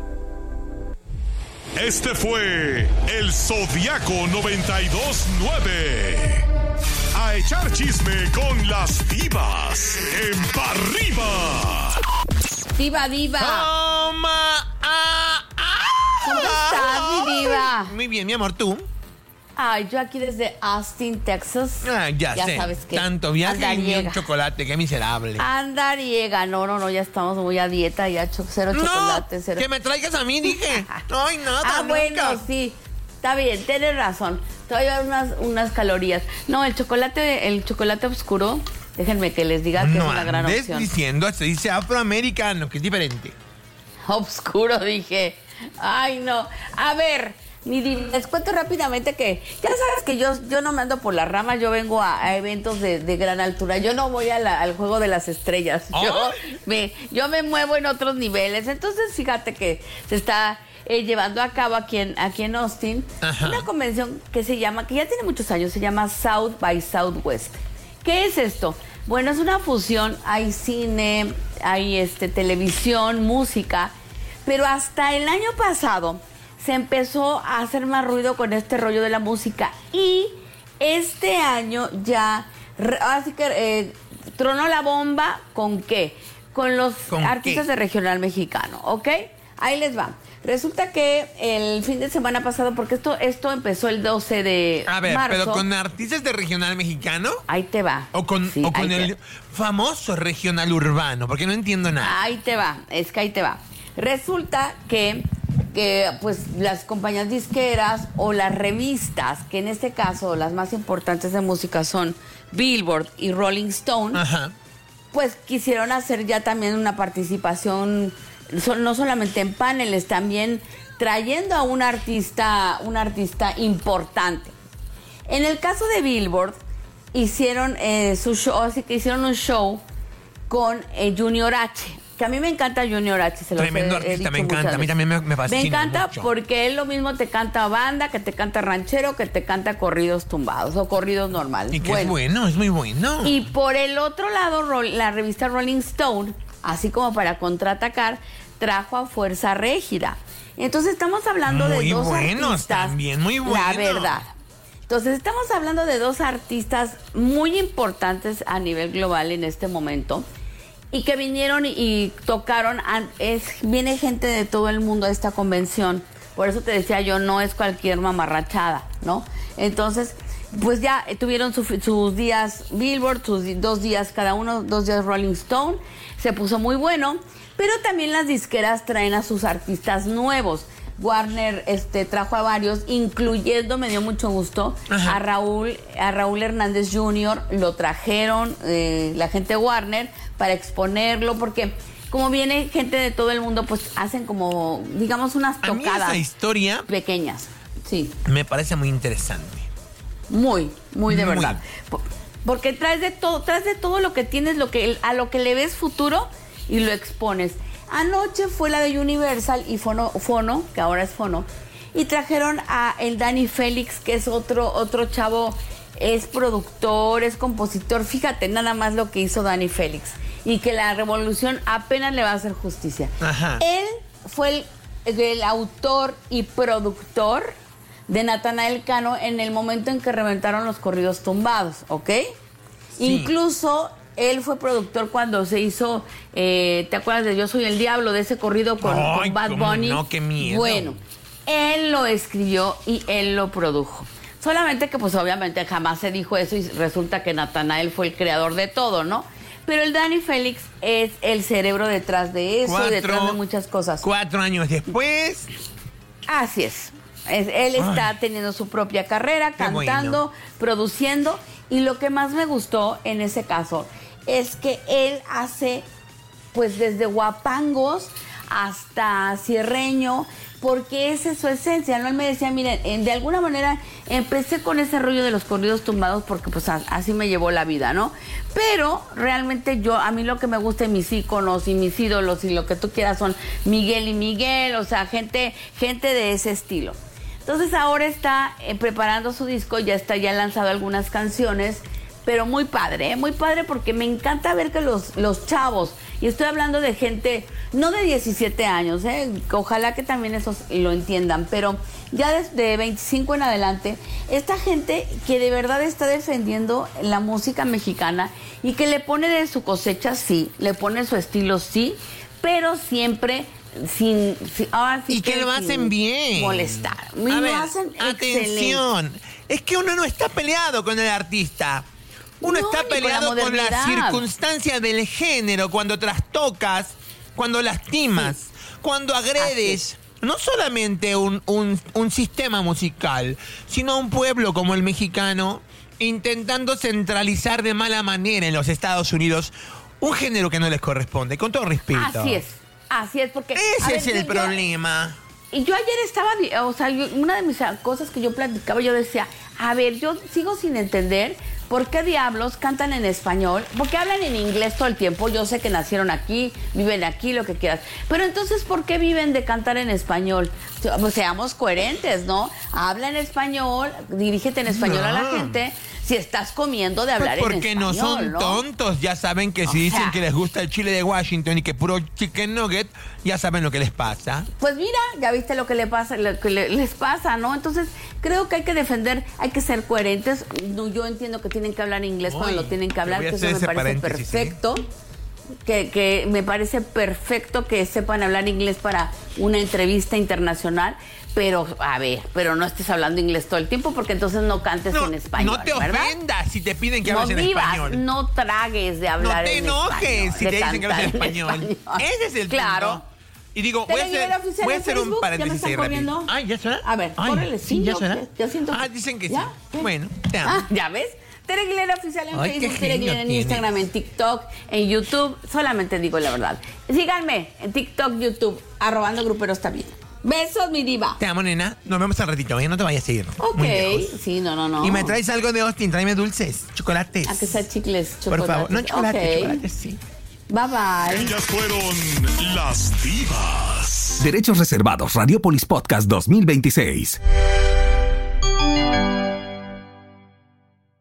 Este fue el Zodiaco 92.9. A echar chisme con las divas en Pa' Arriba. Diva. ¿Cómo estás, mi diva? Muy bien, mi amor, ¿tú? Ay, yo aquí desde Austin, Texas. Ya sé. Sabes que tanto viaje y un chocolate, qué miserable. Andariega. No, ya estamos muy a dieta, ya cero chocolate, cero. Que me traigas a mí, dije. Ay, nada, bueno, sí. Está bien, tienes razón. Te voy a dar unas calorías. No, el chocolate oscuro, déjenme que les diga que es una gran opción. No diciendo, se dice afroamericano, que es diferente. Oscuro, dije. Ay, no. A ver, les cuento rápidamente que ya sabes que yo no me ando por las ramas, yo vengo a eventos de gran altura, yo no voy al juego de las estrellas, yo me muevo en otros niveles. Entonces fíjate que se está llevando a cabo aquí en Austin una convención que ya tiene muchos años, se llama South by Southwest. ¿Qué es esto? Bueno, es una fusión, hay cine, hay televisión, música, pero hasta el año pasado se empezó a hacer más ruido con este rollo de la música y este año ya, así que tronó la bomba. ¿Con qué? Con los artistas de regional mexicano, ¿ok? Ahí les va. Resulta que el fin de semana pasado, porque esto empezó el 12 de marzo. A ver, ¿pero con artistas de regional mexicano? Ahí te va. ¿O con el famoso regional urbano? Porque no entiendo nada. Ahí te va, es que ahí te va. Resulta que pues las compañías disqueras o las revistas, que en este caso las más importantes de música son Billboard y Rolling Stone, pues quisieron hacer ya también una participación, no solamente en paneles, también trayendo a un artista importante. En el caso de Billboard, hicieron su show, así que hicieron un show con Junior H. Que a mí me encanta Junior H. Tremendo artista, me encanta. A mí también me fascina. Me encanta mucho. porque él lo mismo te canta banda, que te canta ranchero, que te canta corridos tumbados o corridos normales. Y que es muy bueno. Y por el otro lado, la revista Rolling Stone, así como para contraatacar, trajo a Fuerza Régida. Entonces estamos hablando de dos artistas. También, muy buenos. La verdad. Entonces estamos hablando de dos artistas muy importantes a nivel global en este momento. Y que vinieron y tocaron, viene gente de todo el mundo a esta convención. Por eso te decía yo, no es cualquier mamarrachada, ¿no? Entonces, pues ya tuvieron sus días Billboard, sus 2 días cada uno, 2 días Rolling Stone. Se puso muy bueno, pero también las disqueras traen a sus artistas nuevos. Warner trajo a varios, incluyendo, me dio mucho gusto, a Raúl Hernández Jr. Lo trajeron la gente de Warner para exponerlo, porque como viene gente de todo el mundo, pues hacen como, digamos, unas tocadas. A mí esa historia pequeñas, sí. Me parece muy interesante. Muy de verdad. Porque traes de todo lo que tienes, a lo que le ves futuro y lo expones. Anoche fue la de Universal y Fono, que ahora es Fono, y trajeron a el Dani Félix, que es otro chavo, es productor, es compositor. Fíjate nada más lo que hizo Dani Félix, y que la revolución apenas le va a hacer justicia. Él fue el autor y productor de Natanael Cano en el momento en que reventaron los corridos tumbados, ¿ok? Sí. Incluso él fue productor cuando se hizo, ¿te acuerdas de Yo Soy el Diablo? De ese corrido con Bad Bunny. No, qué miedo. Bueno, él lo escribió y él lo produjo. Solamente que pues obviamente jamás se dijo eso y resulta que Natanael fue el creador de todo, ¿no? Pero el Dani Félix es el cerebro detrás de eso, detrás de muchas cosas. 4 años después. Así es. Él está teniendo su propia carrera, cantando, produciendo. Y lo que más me gustó en ese caso es que él hace, pues desde guapangos hasta cierreño, porque esa es su esencia, ¿no? Él me decía, miren, de alguna manera empecé con ese rollo de los corridos tumbados porque pues así me llevó la vida, ¿no? Pero realmente a mí lo que me gusta, mis íconos y mis ídolos y lo que tú quieras son Miguel y Miguel, o sea, gente de ese estilo. Entonces ahora está preparando su disco, ya ha lanzado algunas canciones, pero muy padre porque me encanta ver que los chavos, y estoy hablando de gente, no de 17 años, ojalá que también esos lo entiendan, pero ya desde 25 en adelante, esta gente que de verdad está defendiendo la música mexicana y que le pone de su cosecha, sí, le pone su estilo, sí, pero siempre y que lo hacen bien. Molestar. A ver, atención. Es que uno no está peleado con el artista. Uno está peleado con las circunstancias del género, cuando trastocas, cuando lastimas, cuando agredes no solamente un sistema musical, sino un pueblo como el mexicano, intentando centralizar de mala manera en los Estados Unidos un género que no les corresponde, con todo respeto. Así es, porque... Ese es el problema. Y yo ayer estaba, una de mis cosas que yo platicaba, yo decía, a ver, yo sigo sin entender por qué diablos cantan en español, porque hablan en inglés todo el tiempo. Yo sé que nacieron aquí, viven aquí, lo que quieras. Pero entonces, ¿por qué viven de cantar en español? Pues seamos coherentes, ¿no? Habla en español, dirígete en español a la gente. Si estás comiendo de hablar en español, porque no son tontos, ya saben que si dicen que les gusta el chile de Washington y que puro chicken nugget, ya saben lo que les pasa. Pues mira, ya viste lo que les pasa, ¿no? Entonces, creo que hay que defender, hay que ser coherentes. No, yo entiendo que tienen que hablar inglés cuando lo tienen que hablar, que eso me parece perfecto. Que me parece perfecto que sepan hablar inglés para una entrevista internacional. Pero, a ver, no estés hablando inglés todo el tiempo porque entonces no cantes en español. No te ofendas si te piden que hables en español. No tragues de hablar en español. No te enojes si te dicen que hables en español. Ese es el punto. Y digo, voy a hacer un paréntesis ahí rápido. ¿Ya suena? A ver, córrele. Sí, ¿ya suena? Yo siento que... dicen que sí. Bueno, te amo. ¿Ya ves? Tere Aguilera Oficial en Facebook, Tere Aguilera en Instagram, en TikTok, en YouTube. Solamente digo la verdad. Síganme en TikTok, YouTube, @gruperos también. Besos, mi diva. Te amo, nena. Nos vemos al ratito. Ya no te vayas a ir. Ok. Sí, no. Y me traes algo de Austin. Tráeme dulces, chocolates. A que sea chicles, chocolates. Por favor. No, chocolates, sí. Bye, bye. Ellas fueron las divas. Derechos reservados. Radiopolis Podcast 2026.